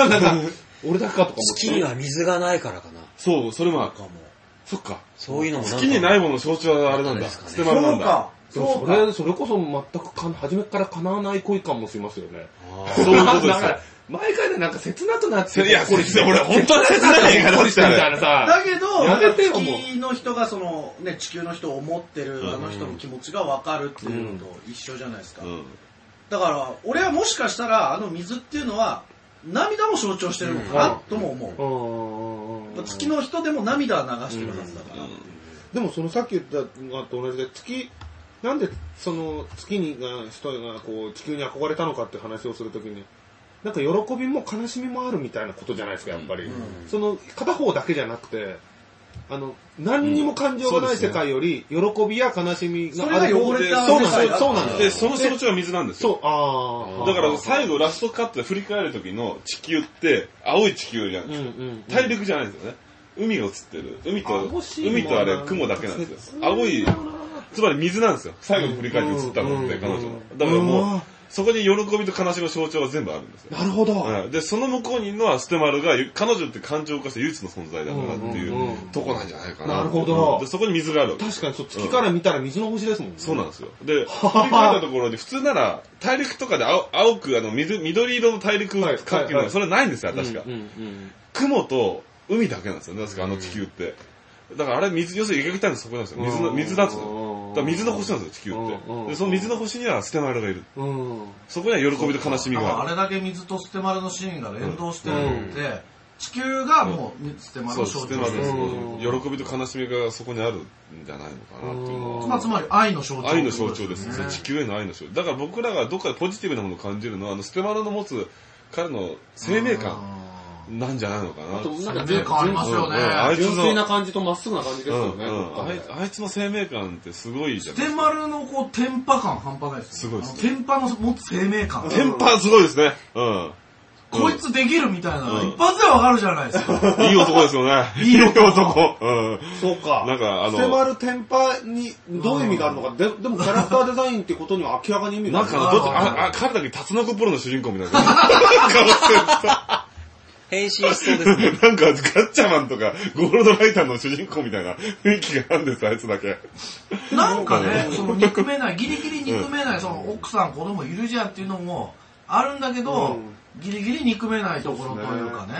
なんか、俺だけかとか思って。 月には水がないからかな。 そう、それもかも。そっか。 そういうのもなんか。 月にないものの象徴はあれなんだ。捨て丸なんだ。 そうか。それ、それこそ全くか、初めから叶わない恋感もしますよね。 そういうことですよ。 毎回ね、なんか切なくなって。 いや、これ、俺本当に切ない映画でしたね。 だけど、 やめてよ、 月の人がその、ね、地球の人を思ってる、あの人の気持ちがわかるっていうのと一緒じゃないですか。だから、俺はもしかしたら、あの水っていうのは、涙も象徴してるのかなとも思う。月の人でも涙は流してるはずだから。 でも、そのさっき言ったのと同じで、月、なんでその月にが人がこう地球に憧れたのかって話をするときに、なんか喜びも悲しみもあるみたいなことじゃないですか、やっぱり。うん、その片方だけじゃなくて、あの、何にも感情がない世界より、喜びや悲しみがある方で、 そうなんです。そうなんです。で、その象徴は水なんですよ。 そう、ああ。だから最後ラストカットで振り返る時の地球って、青い地球じゃないですか。うんうんうん、大陸じゃないですよね。海が映ってる。海と、海とあれ雲だけなんですよ。青い、つまり水なんですよ。最後に振り返って映ったのって、彼女の。だからもう、そこに喜びと悲しみの象徴が全部あるんですよ。 なるほど。 で、その向こうにいるのは、捨て丸が、彼女って感情を化した唯一の存在だからっていうとこなんじゃないかな。 なるほど。 で、そこに水があるわけ。 確かに、そ月から見たら水の星ですもんね。 そうなんですよ。で、振り返ったところに、普通なら、大陸とかで青青く、あの、水、緑色の大陸を描くのは、それないんですよ、確か。雲と海だけなんですよ、確かあの地球って。だからあれ水、要するに描きたいのはそこなんですよ。水の、水なんですよ。だから水の星なんですよ、地球って。で、その水の星には捨て丸がいる。そこには喜びと悲しみがある。 あれだけ水と捨て丸のシーンが連動してるのって、地球がもう捨て丸の象徴です。 喜びと悲しみがそこにあるんじゃないのかなっていうのは。 まあ、つまり愛の象徴。 愛の象徴です。地球への愛の象徴。だから僕らがどっかでポジティブなものを感じるのは、あの捨て丸の持つ彼の生命感。なんじゃないのかな。 あと、なんか全然ありますよね。 純粋な感じとまっすぐな感じですよね。 あいつの生命感ってすごいじゃん。 捨て丸のこう、テンパ感半端ないですすごいです。 テンパの持つ生命感。 テンパすごいですね。うん。 こいつできるみたいなの一発でわかるじゃないですか。 いい男ですよね。 いい男。 うん。 そうか。 なんかあの。 捨て丸テンパにどういう意味があるのか。ででもキャラクターデザインってことには明らかに意味がある。 なんか、どっち、あ、あ、彼だけタツノコプロの主人公みたいな。顔してる。 変身しそうですね。 なんか、ガッチャマンとか、ゴールドライターの主人公みたいな雰囲気があるんです、あいつだけ。 なんかね、その憎めない、ギリギリ憎めない、その奥さん、子供いるじゃんっていうのもあるんだけど、ギリギリ憎めないところというかね。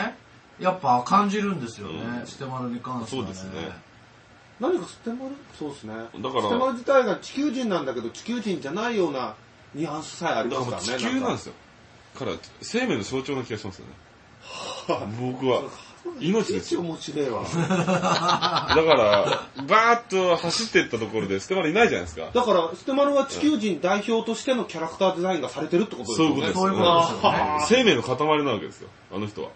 やっぱ感じるんですよね、うん、ステマルに関しては、ね。そうですね。 何かステマルそうですね。 だからステマル自体が地球人なんだけど、地球人じゃないようなニュアンスさえありますからね。 地球なんですよ。から生命の象徴な気がしますよね。僕は。命ですよ。 面白いわ。 だから、バーッと走っていったところでステマルいないじゃないですか。 だから、ステマルは地球人代表としてのキャラクターデザインがされてるってことですよね。 そういうことです。そういうことですよね。生命の塊なわけですよ、あの人は。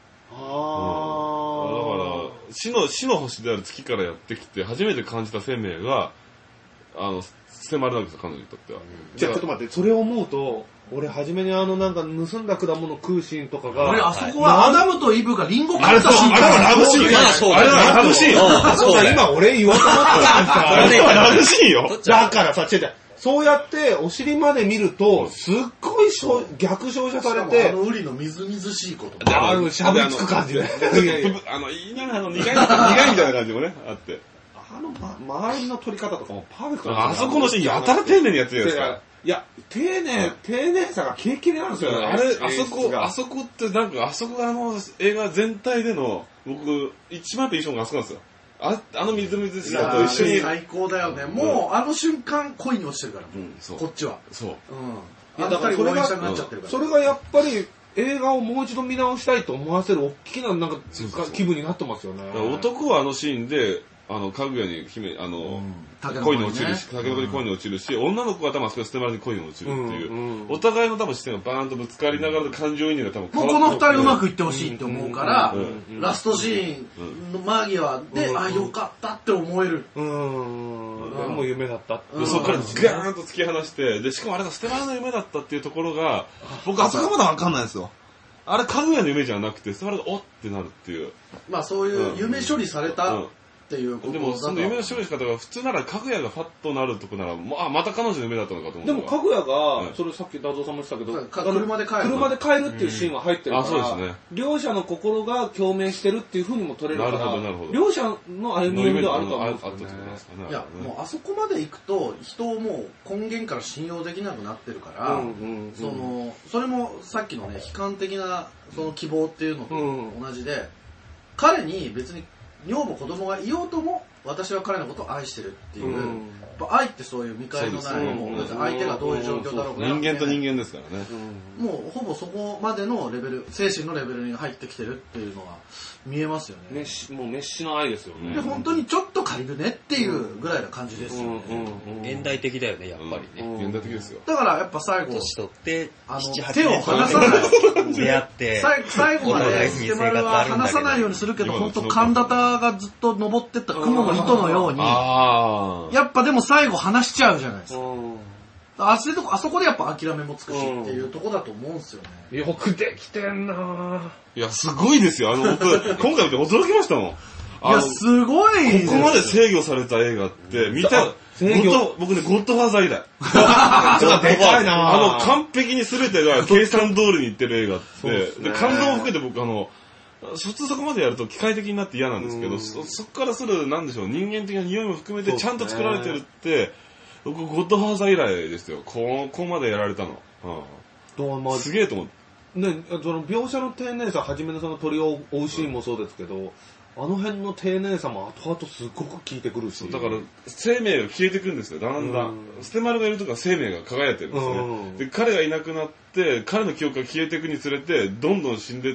ああ、うん。だから、死の、死の星である月からやってきて、初めて感じた生命が、あの、ステマルなんですよ、彼女にとっては。 じゃあちょっと待って、それを思うと、俺初めにあのなんか盗んだ果物食うシーンとかが。 俺あそこはアダムとイブがリンゴ食ったシーン。 あれはラブシーン。あれはラブシーン。 そうだ、今俺言わんと思ったんさ。 あれはラブシーンよ。 だからさ、違う違う。そうやってお尻まで見ると、すっごい逆照射されて。 あのウリのみずみずしいこと。 あの、しゃぶりつく感じね。 あの、いいな、あの、苦い、苦いみたいな感じもね、あって。 あの、ま、周りの撮り方とかもパーフェクトなんですよ。あそこのシーンやたら丁寧にやってるじゃないですか。 いや、丁寧、丁寧さがキレキレなんですよね。 あれ、あそこ、あそこってなんか、あそこがあの映画全体での、僕、一番やっぱ印象があそこなんですよ。あ, あのみずみずしさと一緒に。 最高だよね。もう、あの瞬間、恋に落ちてるから。うん、そう。こっちは。 そう。 うん。あだからそれが、 それがやっぱり、映画をもう一度見直したいと思わせる大きななんか気分になってますよね。 男はあのシーンで、あの、かぐやに姫、あの、恋に落ちるし、タケノコに恋に落ちるし、女の子は多分あそこで捨てまらに恋に落ちるっていう、お互いの多分視点がバーンとぶつかりながら感情移入が多分もうこの二人うまくいってほしいって思うから、ラストシーンの間際で、あ、よかったって思える。 うん。もう夢だった。 そこからガーンと突き放して、で、しかもあれが捨てまらの夢だったっていうところが、僕あそこまでわかんないですよ。あれ、かぐやの夢じゃなくて、捨てまらがおってなるっていう。 まあそういう夢処理された。っていうことでもその夢の処理の仕方が普通ならかぐやがファッとなるとこなら、まあ、また彼女の夢だったのかと思う。 でもかぐやが、それさっきダゾウさんも言ってたけど、 車で帰る。 車で帰るっていうシーンが入ってるから、 うん、あ、そうですね。 両者の心が共鳴してるっていう風にも取れるから、 なるほどなるほど。 両者の歩み寄りであると思うんですよね。 いや、もうあそこまで行くと人をもう根源から信用できなくなってるから、うんうんうん、そのそれもさっきのね悲観的なその希望っていうのと同じで、うん、彼に別に女房子供がいようとも私は彼のことを愛してるっていう、うん、やっぱ愛ってそういう見返りのないもの、相手がどういう状況だろうか、 人間と人間ですからね、 うん、もうほぼそこまでのレベル、精神のレベルに入ってきてるっていうのは見えますよね。 メッシ、もうメッシの愛ですよね。 で本当にちょっと借りるねっていうぐらいな感じですよね。 現代的だよね、やっぱりね。 現代的ですよ。 だからやっぱ最後年取ってあの手を離さない出会って最後までスケマルは離さないようにするけど、本当神田がずっと登ってった雲の糸のように、やっぱでも最後離しちゃうじゃないですか。あそこ、あそこでやっぱ諦めもつくしっていうとこだと思うんですよね。 よくできてんなぁ。 いや、すごいですよ。あの、僕、今回見て驚きましたもん。いや、すごい。 ここまで制御された映画って、見た、僕ね、ゴッドファーザー以来。 ちょっとでかいなぁ。あの、完璧に全てが計算通りにいってる映画って、で感動を含めて僕あの、普通そこまでやると機械的になって嫌なんですけど、そ、そこからする、なんでしょう、人間的な匂いも含めてちゃんと作られてるって、僕、ゴッドファーザー以来ですよ。ここまでやられたの。うんまあ、すげえと思って。 ね、その描写の丁寧さ、初めのその鳥を追うシーンもそうですけど、あの辺の丁寧さも後々すごく効いてくるし。 だから、生命が消えてくるんですよ、だんだん。ステマルがいるときは生命が輝いてるんですね。で、彼がいなくなって、彼の記憶が消えていくにつれて、どんどん死んでって、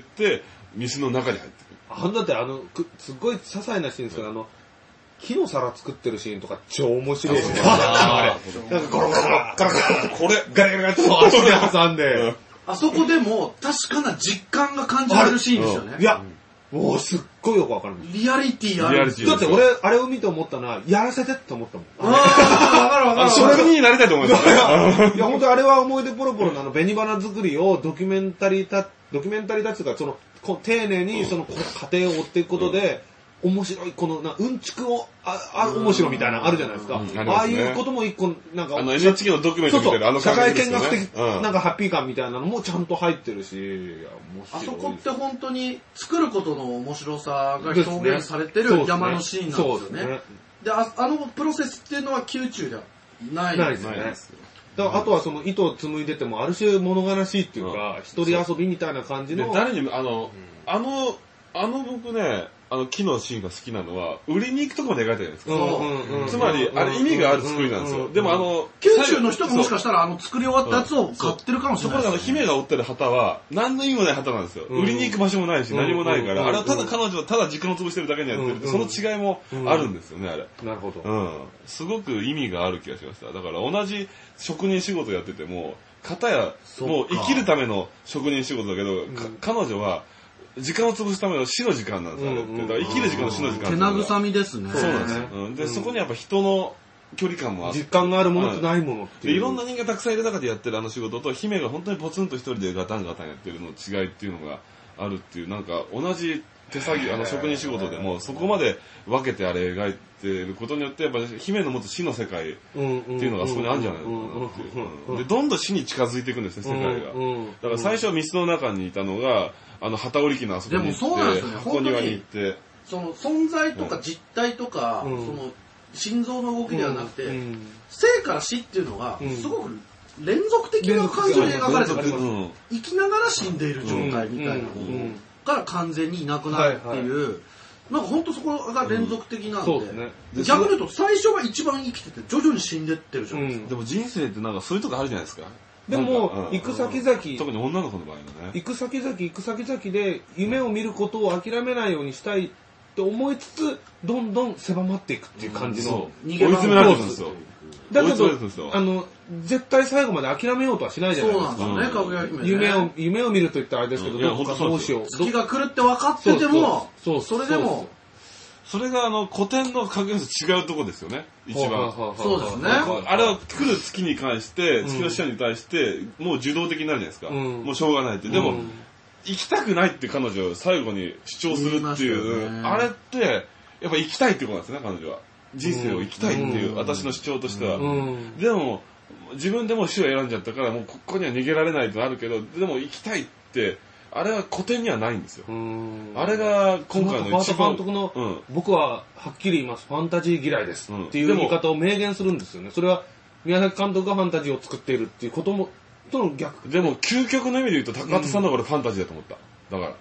水の中に入ってくる。 あんだってあの、すっごい些細なシーンですけど、あの、木の皿作ってるシーンとか超面白いですね。あれ。なんかゴロゴロゴロ、ガラガラ、これ、ガリガリガリと足で挟んで。 あそこでも確かな実感が感じられるシーンですよね。 いや、もうすっごいよくわかる。 リアリティある。 だって俺、あれを見て思ったのは、やらせてって思ったもん。 ああ、わかるわかる。 それになりたいと思います。 いや、本当あれは思い出ポロポロのあの、紅花作りをドキュメンタリーた、ドキュメンタリーたちが、その、丁寧にその過程を追っていくことで、面白い、この、な、うんちくを、あ、あ、面白いみたいなのあるじゃないですか。うんあね、ああいうことも一個、なんか、 あの エヌエイチケー のドキュメントみたいな、あの社会見学的、うん、なんかハッピー感みたいなのもちゃんと入ってるし、いやあそこって本当に作ることの面白さが表現されてる山のシーンなんですよね。で、ねであ、あのプロセスっていうのは宮中ではないですね。ないですね。 だからあとはその糸を紡いでてもある種物悲しいっていうか、うん、一人遊びみたいな感じの。 誰に、あの、うん、あの、 あの僕ね、あの木のシーンが好きなのは、売りに行くとこまで描いたじゃないですか。 そう。 つまり、あれ意味がある作りなんですよ。でもあの、 九州の人がもしかしたらあの作り終わったやつを買ってるかもしれない。 ところがあの姫が折ってる旗は、何の意味もない旗なんですよ。売りに行く場所もないし、何もないから、あれはただ彼女はただ時間を潰してるだけにやってる。その違いもあるんですよね、あれ。 なるほど。 うん。すごく意味がある気がしました。だから同じ職人仕事やってても、片や、もう生きるための職人仕事だけど、彼女は、時間を潰すための死の時間なんですよ、あれって。だから生きる時間の死の時間。 手慰みですね。 そうなんですよ。うん、で、そこにやっぱ人の距離感もあって。 実感があるものとないものっていう。 で、いろんな人間たくさんいる中でやってるあの仕事と、姫が本当にポツンと一人でガタンガタンやってるの違いっていうのがあるっていう、なんか同じ手作業、あの職人仕事でも、そこまで分けてあれ描いてることによって、やっぱ姫の持つ死の世界っていうのがそこにあるんじゃないのかなっていう。で、どんどん死に近づいていくんですね、世界が。だから最初は水の中にいたのが、あの、旗織り機のあそこに行って、 でもそうなんですよね、 箱庭に行って。 その存在とか実体とか、うん、その心臓の動きではなくて、うん、生から死っていうのが、すごく連続的な感じで描かれてる、うん、生きながら死んでいる状態みたいなものから完全にいなくなるっていう、はいはい、なんか本当そこが連続的なんで、うんね、逆に言うと最初が一番生きてて徐々に死んでってるじゃないですか、うん、 でも人生ってなんかそういうとこあるじゃないですか。 でも、行く先々、 特に女の子の場合のね。 行く先々、行く先々で、夢を見ることを諦めないようにしたいって思いつつ、どんどん狭まっていくっていう感じの。 追い詰められてるんですよ。 だけど、あの、絶対最後まで諦めようとはしないじゃないですか。 そうなんですよね、かぐや姫ね。 夢を、夢を見ると言ったらあれですけど、どっかどうしよう。 月が来るって分かってても、それでも、 それがあの古典の格言と違うところですよね、一番。 そうですね。 あれは来る月に関して、月の使者に対して、もう受動的になるじゃないですか。もうしょうがないって。でも、行きたくないって彼女を最後に主張するっていう、あれって、やっぱ行きたいってことなんですね、彼女は。人生を生きたいっていう、私の主張としては。でも、自分でも死を選んじゃったから、もうここには逃げられないとなるけど、でも行きたいって、あれは古典にはないんですよ。あれが今回の一番。 監督の、うん、僕ははっきり言います、ファンタジー嫌いです、うん、っていう言い方を明言するんですよね。それは宮崎監督がファンタジーを作っているっていうことも、との逆。 でも究極の意味で言うと、高田さんのこれファンタジーだと思った。だから。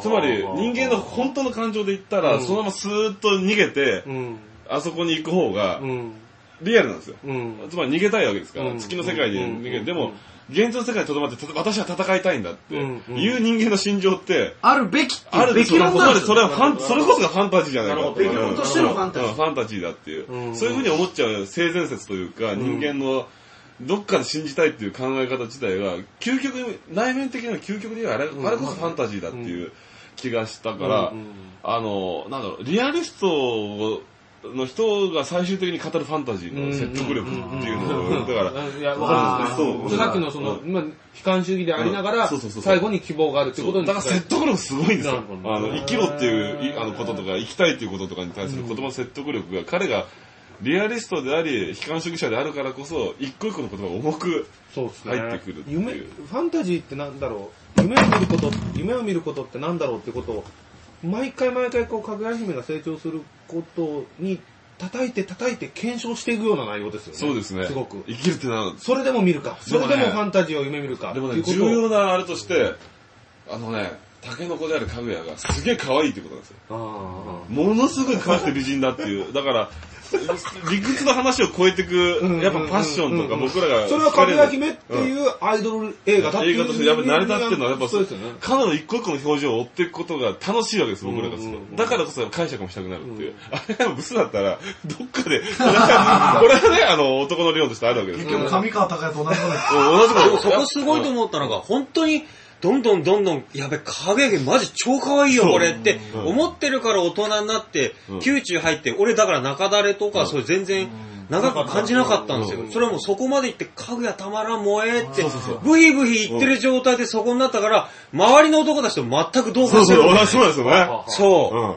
つまり人間の本当の感情で言ったら、うん、そのままスーッと逃げて、うん、あそこに行く方が、リアルなんですよ。うん、つまり逃げたいわけですから、うん、月の世界に逃げて、でも、現実の世界にとどまって私は戦いたいんだっていう人間の心情って、 あるべきってあるべきなんですよ。それはファン、それこそがファンタジーじゃないかって。 べきものとしてのファンタジー。 ファンタジーだっていう。そういうふうに思っちゃう性善説というか、人間のどっかで信じたいっていう考え方自体が、究極、内面的な究極ではあれ、あれこそファンタジーだっていう気がしたから、あの、なんだろう、リアリストを、の人が最終的に語るファンタジーの説得力っていうのを、だから、 いや、わかるんですね。さっきのその、今、悲観主義でありながら、最後に希望があるってことに。 だから説得力すごいんですよ。あの、生きろっていうあのこととか、生きたいっていうこととかに対する言葉の説得力が、彼がリアリストであり、悲観主義者であるからこそ、一個一個の言葉が重く入ってくるっていう。 夢、ファンタジーってなんだろう。夢を見ること、夢を見ることってなんだろうってことを、毎回毎回こう、かぐや姫が成長することに、叩いて叩いて検証していくような内容ですよね。 そうですね。 すごく。 生きるってなそれでも見るか。それでもファンタジーを夢見るか。 でもね、重要なあれとして、あのね、タケノコであるかぐやがすげえ可愛いってことなんですよ。ものすごい可愛くて美人だっていう。だから、理屈の話を超えていく、やっぱパッションとか僕らが。 それはかぐや姫っていうアイドル映画だっていう。 映画としてやっぱ成り立ってるのは、やっぱそうですよね。彼女の一個一個の表情を追っていくことが楽しいわけです、僕らが。だからこそ解釈もしたくなるっていう。あれがブスだったら、どっかで、これはね、あの、男の量としてあるわけです。 結局、上川隆也と同じことです。 同じこと。そこすごいと思ったのが、本当に、どんどんどんどん、やべ、かぐや姫マジ超可愛いよ、これって思ってるから大人になって、宮中入って、俺だから中だれとか、それ全然長く感じなかったんですよ。それはもうそこまで行って、かぐやたまらん燃えって、ブヒブヒ言ってる状態でそこになったから、周りの男たちと全く同化してる。 そうそうですよね。 そう。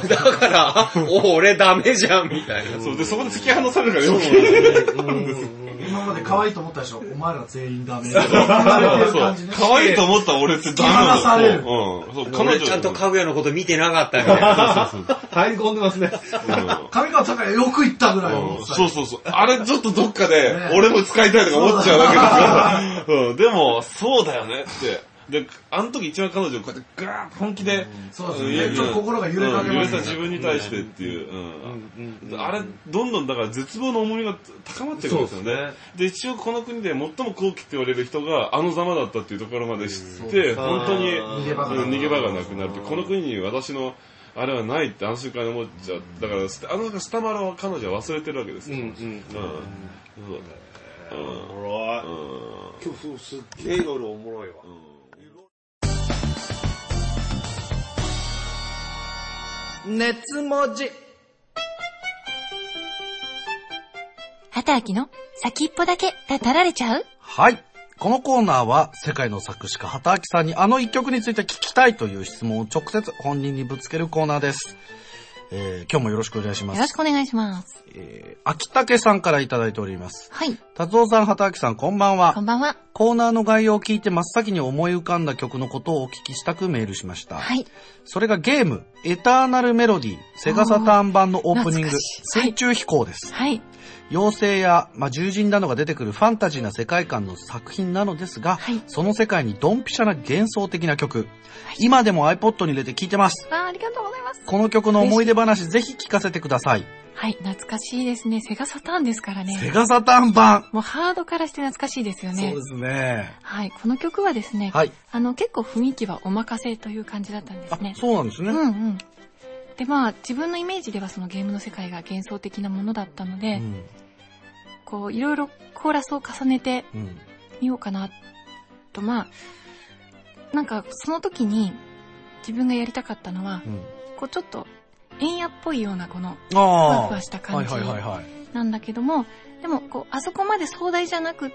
だから、お、俺ダメじゃん、みたいな。 そうで、そこで突き放されるから余計。 今まで可愛いと思ったでしょ。お前ら全員ダメ。 可愛いと思った俺ってダメだ。 突き放される。 俺ちゃんとかぐやのこと見てなかったみたいな。 入り込んでますね。 上川隆也よく言ったぐらい。 そうそうそう。あれちょっとどっかで、俺も使いたいとか思っちゃうわけですよ。でも、そうだよねって。 で、あの時一番彼女をこうやってガーッと本気で、 そうですね。ちょっと心が揺れかけますね。 揺れた自分に対してっていう。うん。あれ、どんどんだから絶望の重みが高まってくるんですよね。で、一応この国で最も高貴って言われる人があのざまだったっていうところまで知って、本当に逃げ場がなくなるって、この国に私のあれはないってあの瞬間に思っちゃう。だから、あのスタマラは彼女は忘れてるわけですよ。うん。うん。うん。そうだね。 おもろい。今日そうすっげえいろいろおもろいわ。 熱文字。 畑明の先っぽだけが垂られちゃう？ はい。このコーナーは世界の作詞家畑明さんにあの一曲について聞きたいという質問を直接本人にぶつけるコーナーです。えー、今日もよろしくお願いします。 よろしくお願いします。 えー、秋竹さんからいただいております。 はい。 達夫さん、畑明さん、こんばんは。 こんばんは。 コーナーの概要を聞いて真っ先に思い浮かんだ曲のことをお聞きしたくメールしました。 はい。 それがゲーム、エターナルメロディー、セガサターン版のオープニング、水中飛行です。 はい。 妖精や、まあ、獣人などが出てくるファンタジーな世界観の作品なのですが、はい、その世界にドンピシャな幻想的な曲、はい、今でも iPod に入れて聴いてます。 あ、ありがとうございます。 この曲の思い出話ぜひ聞かせてください。 はい、懐かしいですね。セガサターンですからね。 セガサターン版。 もうハードからして懐かしいですよね。 そうですね。 はい、この曲はですね、はい、あの結構雰囲気はお任せという感じだったんですね。 あ、そうなんですね。 うんうん。で、まあ自分のイメージではそのゲームの世界が幻想的なものだったので、うん、こういろいろコーラスを重ねてみようかなと、まあなんかその時に自分がやりたかったのは、うん、こうちょっとエンヤっぽいようなこのふわふわした感じなんだけども、でもこうあそこまで壮大じゃなくって、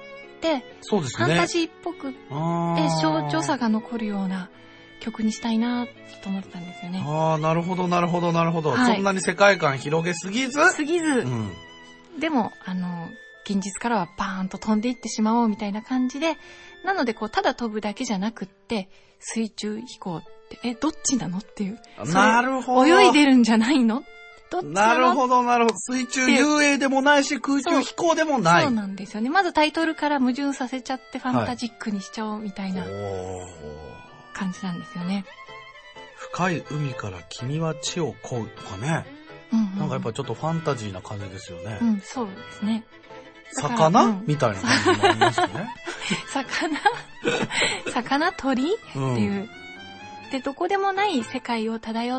そうですね、 ファンタジーっぽくって象徴さが残るような曲にしたいなと思ったんですよね。 ああ、なるほどなるほどなるほど、はい、そんなに世界観広げすぎずすぎず、うん、でもあの現実からはバーンと飛んでいってしまおうみたいな感じで、なのでこうただ飛ぶだけじゃなくって水中飛行ってえどっちなのっていう、 なるほど、 泳いでるんじゃないの、どっちなの、 なるほどなるほど、水中遊泳でもないし空中飛行でもない、 そうなんですよね。まずタイトルから矛盾させちゃってファンタジックにしちゃおうみたいな感じなんですよね。 深い海から君は地を乞うとかね、うんうん、なんかやっぱちょっとファンタジーな感じですよね。 うん、そうですね。 魚、うん、みたいな感じもありますね。 魚魚鳥、うん、っていう。で、どこでもない世界を漂って、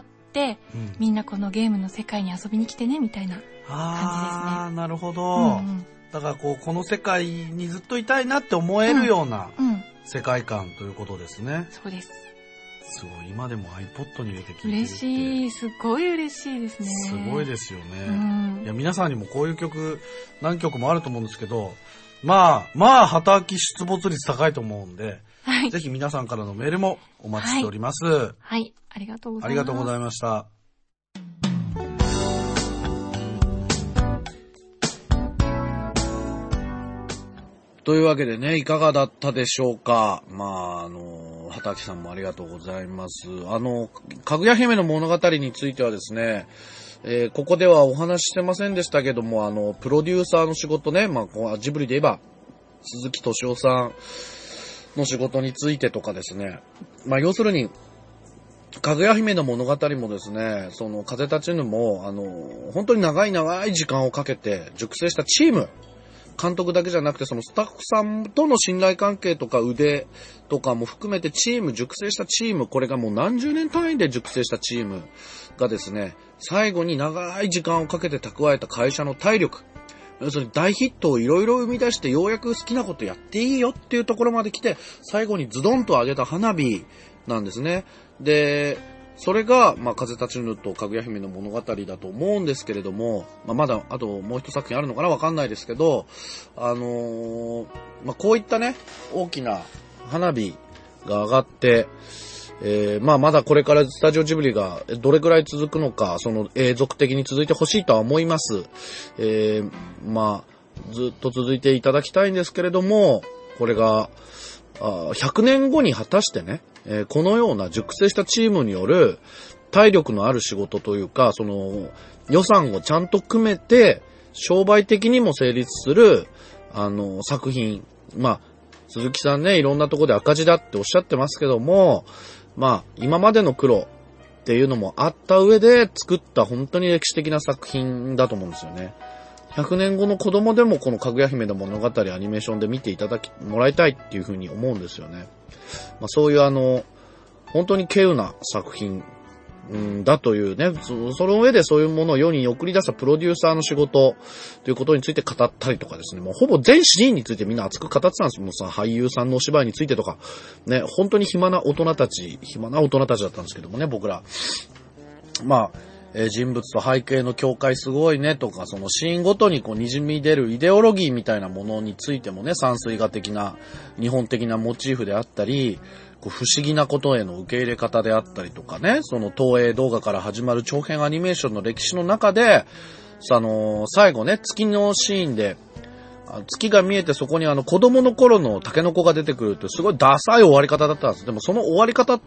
うん、みんなこのゲームの世界に遊びに来てね、みたいな感じですね。 ああ、なるほど。うんうん、だからこう、この世界にずっといたいなって思えるような世界観ということですね。うんうん、 そうです。 すごい、今でも iPod に入れて聞いてるって。 嬉しい、すごい嬉しいですね。 すごいですよね。 うん、 いや、皆さんにもこういう曲、何曲もあると思うんですけど、まあ、まあ、畑明出没率高いと思うんで、はい、ぜひ皆さんからのメールもお待ちしております。はい、 はい、ありがとうございます。 ありがとうございました。というわけでね、いかがだったでしょうか。まあ、あの、畑さんもありがとうございます。あの、かぐや姫の物語についてはですね、えー、ここではお話ししてませんでしたけども、あの、プロデューサーの仕事ね、まあ、ジブリで言えば、鈴木敏夫さんの仕事についてとかですね、まあ、要するに、かぐや姫の物語もですね、その、風立ちぬも、あの、本当に長い長い時間をかけて熟成したチーム、監督だけじゃなくて、そのスタッフさんとの信頼関係とか腕とかも含めてチーム、熟成したチーム、これがもう何十年単位で熟成したチームがですね、最後に長い時間をかけて蓄えた会社の体力、要するに大ヒットをいろいろ生み出してようやく好きなことやっていいよっていうところまで来て、最後にズドンと上げた花火なんですね。で、それが、まあ、風立ちぬとかぐや姫の物語だと思うんですけれども、まあ、まだ、あともう一作品あるのかなわかんないですけど、あのー、まあ、こういったね、大きな花火が上がって、えー、まあ、まだこれからスタジオジブリがどれくらい続くのか、その永続的に続いてほしいとは思います。えー、まあ、ずっと続いていただきたいんですけれども、これが、あひゃくねんごに果たしてね、えー、このような熟成したチームによる体力のある仕事というか、その予算をちゃんと組めて商売的にも成立するあの作品、まあ鈴木さんね、いろんなところで赤字だっておっしゃってますけども、まあ、今までの苦労っていうのもあった上で作った本当に歴史的な作品だと思うんですよね。ひゃくねんごの子供でもこのかぐや姫の物語アニメーションで見ていただき、もらいたいっていうふうに思うんですよね。まあ、そういうあの、本当に稀有な作品、うん、だというね、そ, その上でそういうものを世に送り出したプロデューサーの仕事ということについて語ったりとかですね、もうほぼ全シーンについてみんな熱く語ってたんですよ。もうさ、俳優さんのお芝居についてとか、ね、本当に暇な大人たち、暇な大人たちだったんですけどもね、僕ら。まあ、えー、人物と背景の境界すごいねとか、そのシーンごとにこう滲み出るイデオロギーみたいなものについてもね、山水画的な、日本的なモチーフであったり、不思議なことへの受け入れ方であったりとかね、その東映動画から始まる長編アニメーションの歴史の中で、あの、最後ね、月のシーンで、月が見えてそこにあの子供の頃のタケノコが出てくるってすごいダサい終わり方だったんです。でもその終わり方って、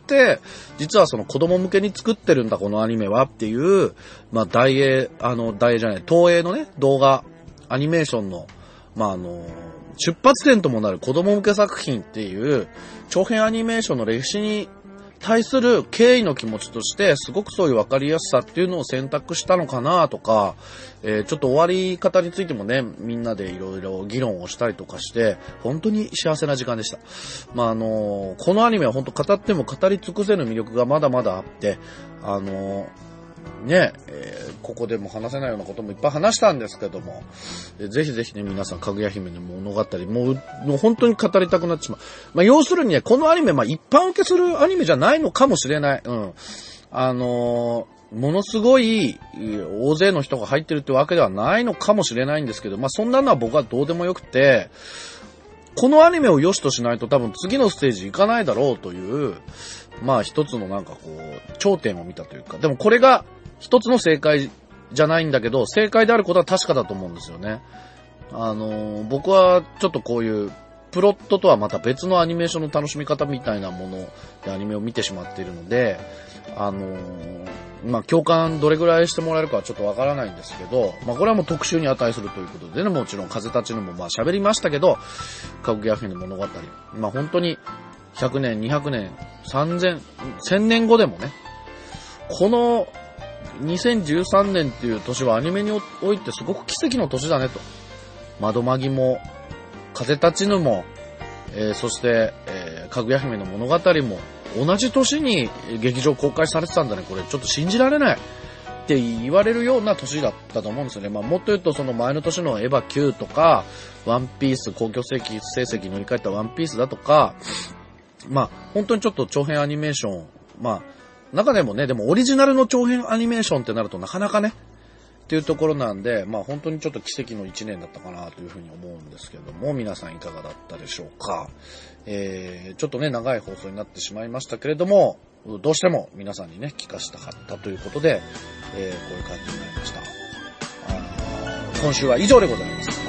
実はその子供向けに作ってるんだこのアニメはっていう、まあ大映、あの大映じゃない、東映のね、動画、アニメーションの、まああの、出発点ともなる子供向け作品っていう長編アニメーションの歴史に対する敬意の気持ちとしてすごくそういう分かりやすさっていうのを選択したのかなとか、えー、ちょっと終わり方についてもね、みんなでいろいろ議論をしたりとかして本当に幸せな時間でした。まああのこのアニメは本当語っても語り尽くせぬ魅力がまだまだあって、あのね、えー、ここでも話せないようなこともいっぱい話したんですけども、えー、ぜひぜひね、皆さん、かぐや姫の物語、もう、もう本当に語りたくなってしまう。まあ、要するにね、このアニメ、まあ、一般受けするアニメじゃないのかもしれない。うん。あのー、ものすごい、大勢の人が入ってるってわけではないのかもしれないんですけど、まあ、そんなのは僕はどうでもよくて、このアニメを良しとしないと多分次のステージ行かないだろうという、まあ一つのなんかこう、頂点を見たというか、でもこれが一つの正解じゃないんだけど、正解であることは確かだと思うんですよね。あの、僕はちょっとこういうプロットとはまた別のアニメーションの楽しみ方みたいなものでアニメを見てしまっているので、あの、まあ共感どれぐらいしてもらえるかはちょっとわからないんですけど、まあこれはもう特集に値するということでね、もちろん風立ちぬもまあ喋りましたけど、かぐや姫の物語、まあ本当にひゃくねん、にひゃくねん、さんぜん、せんねんごでもね、このにせんじゅうさんねんっていう年はアニメにおいてすごく奇跡の年だねと。窓まぎも、風立ちぬも、えー、そして、えー、かぐや姫の物語も、同じ年に劇場公開されてたんだね。これちょっと信じられないって言われるような年だったと思うんですよね。まあもっと言うとその前の年のエヴァキューとか、ワンピース、公共成績成績乗り換えたワンピースだとか、まあ本当にちょっと長編アニメーション、まあ中でもね、でもオリジナルの長編アニメーションってなるとなかなかね、っていうところなんで、まあ本当にちょっと奇跡の一年だったかなというふうに思うんですけども、皆さんいかがだったでしょうか。えー、ちょっとね、長い放送になってしまいましたけれども、どうしても皆さんにね、聞かしたかったということで、えー、こういう感じになりました。あ、今週は以上でございます。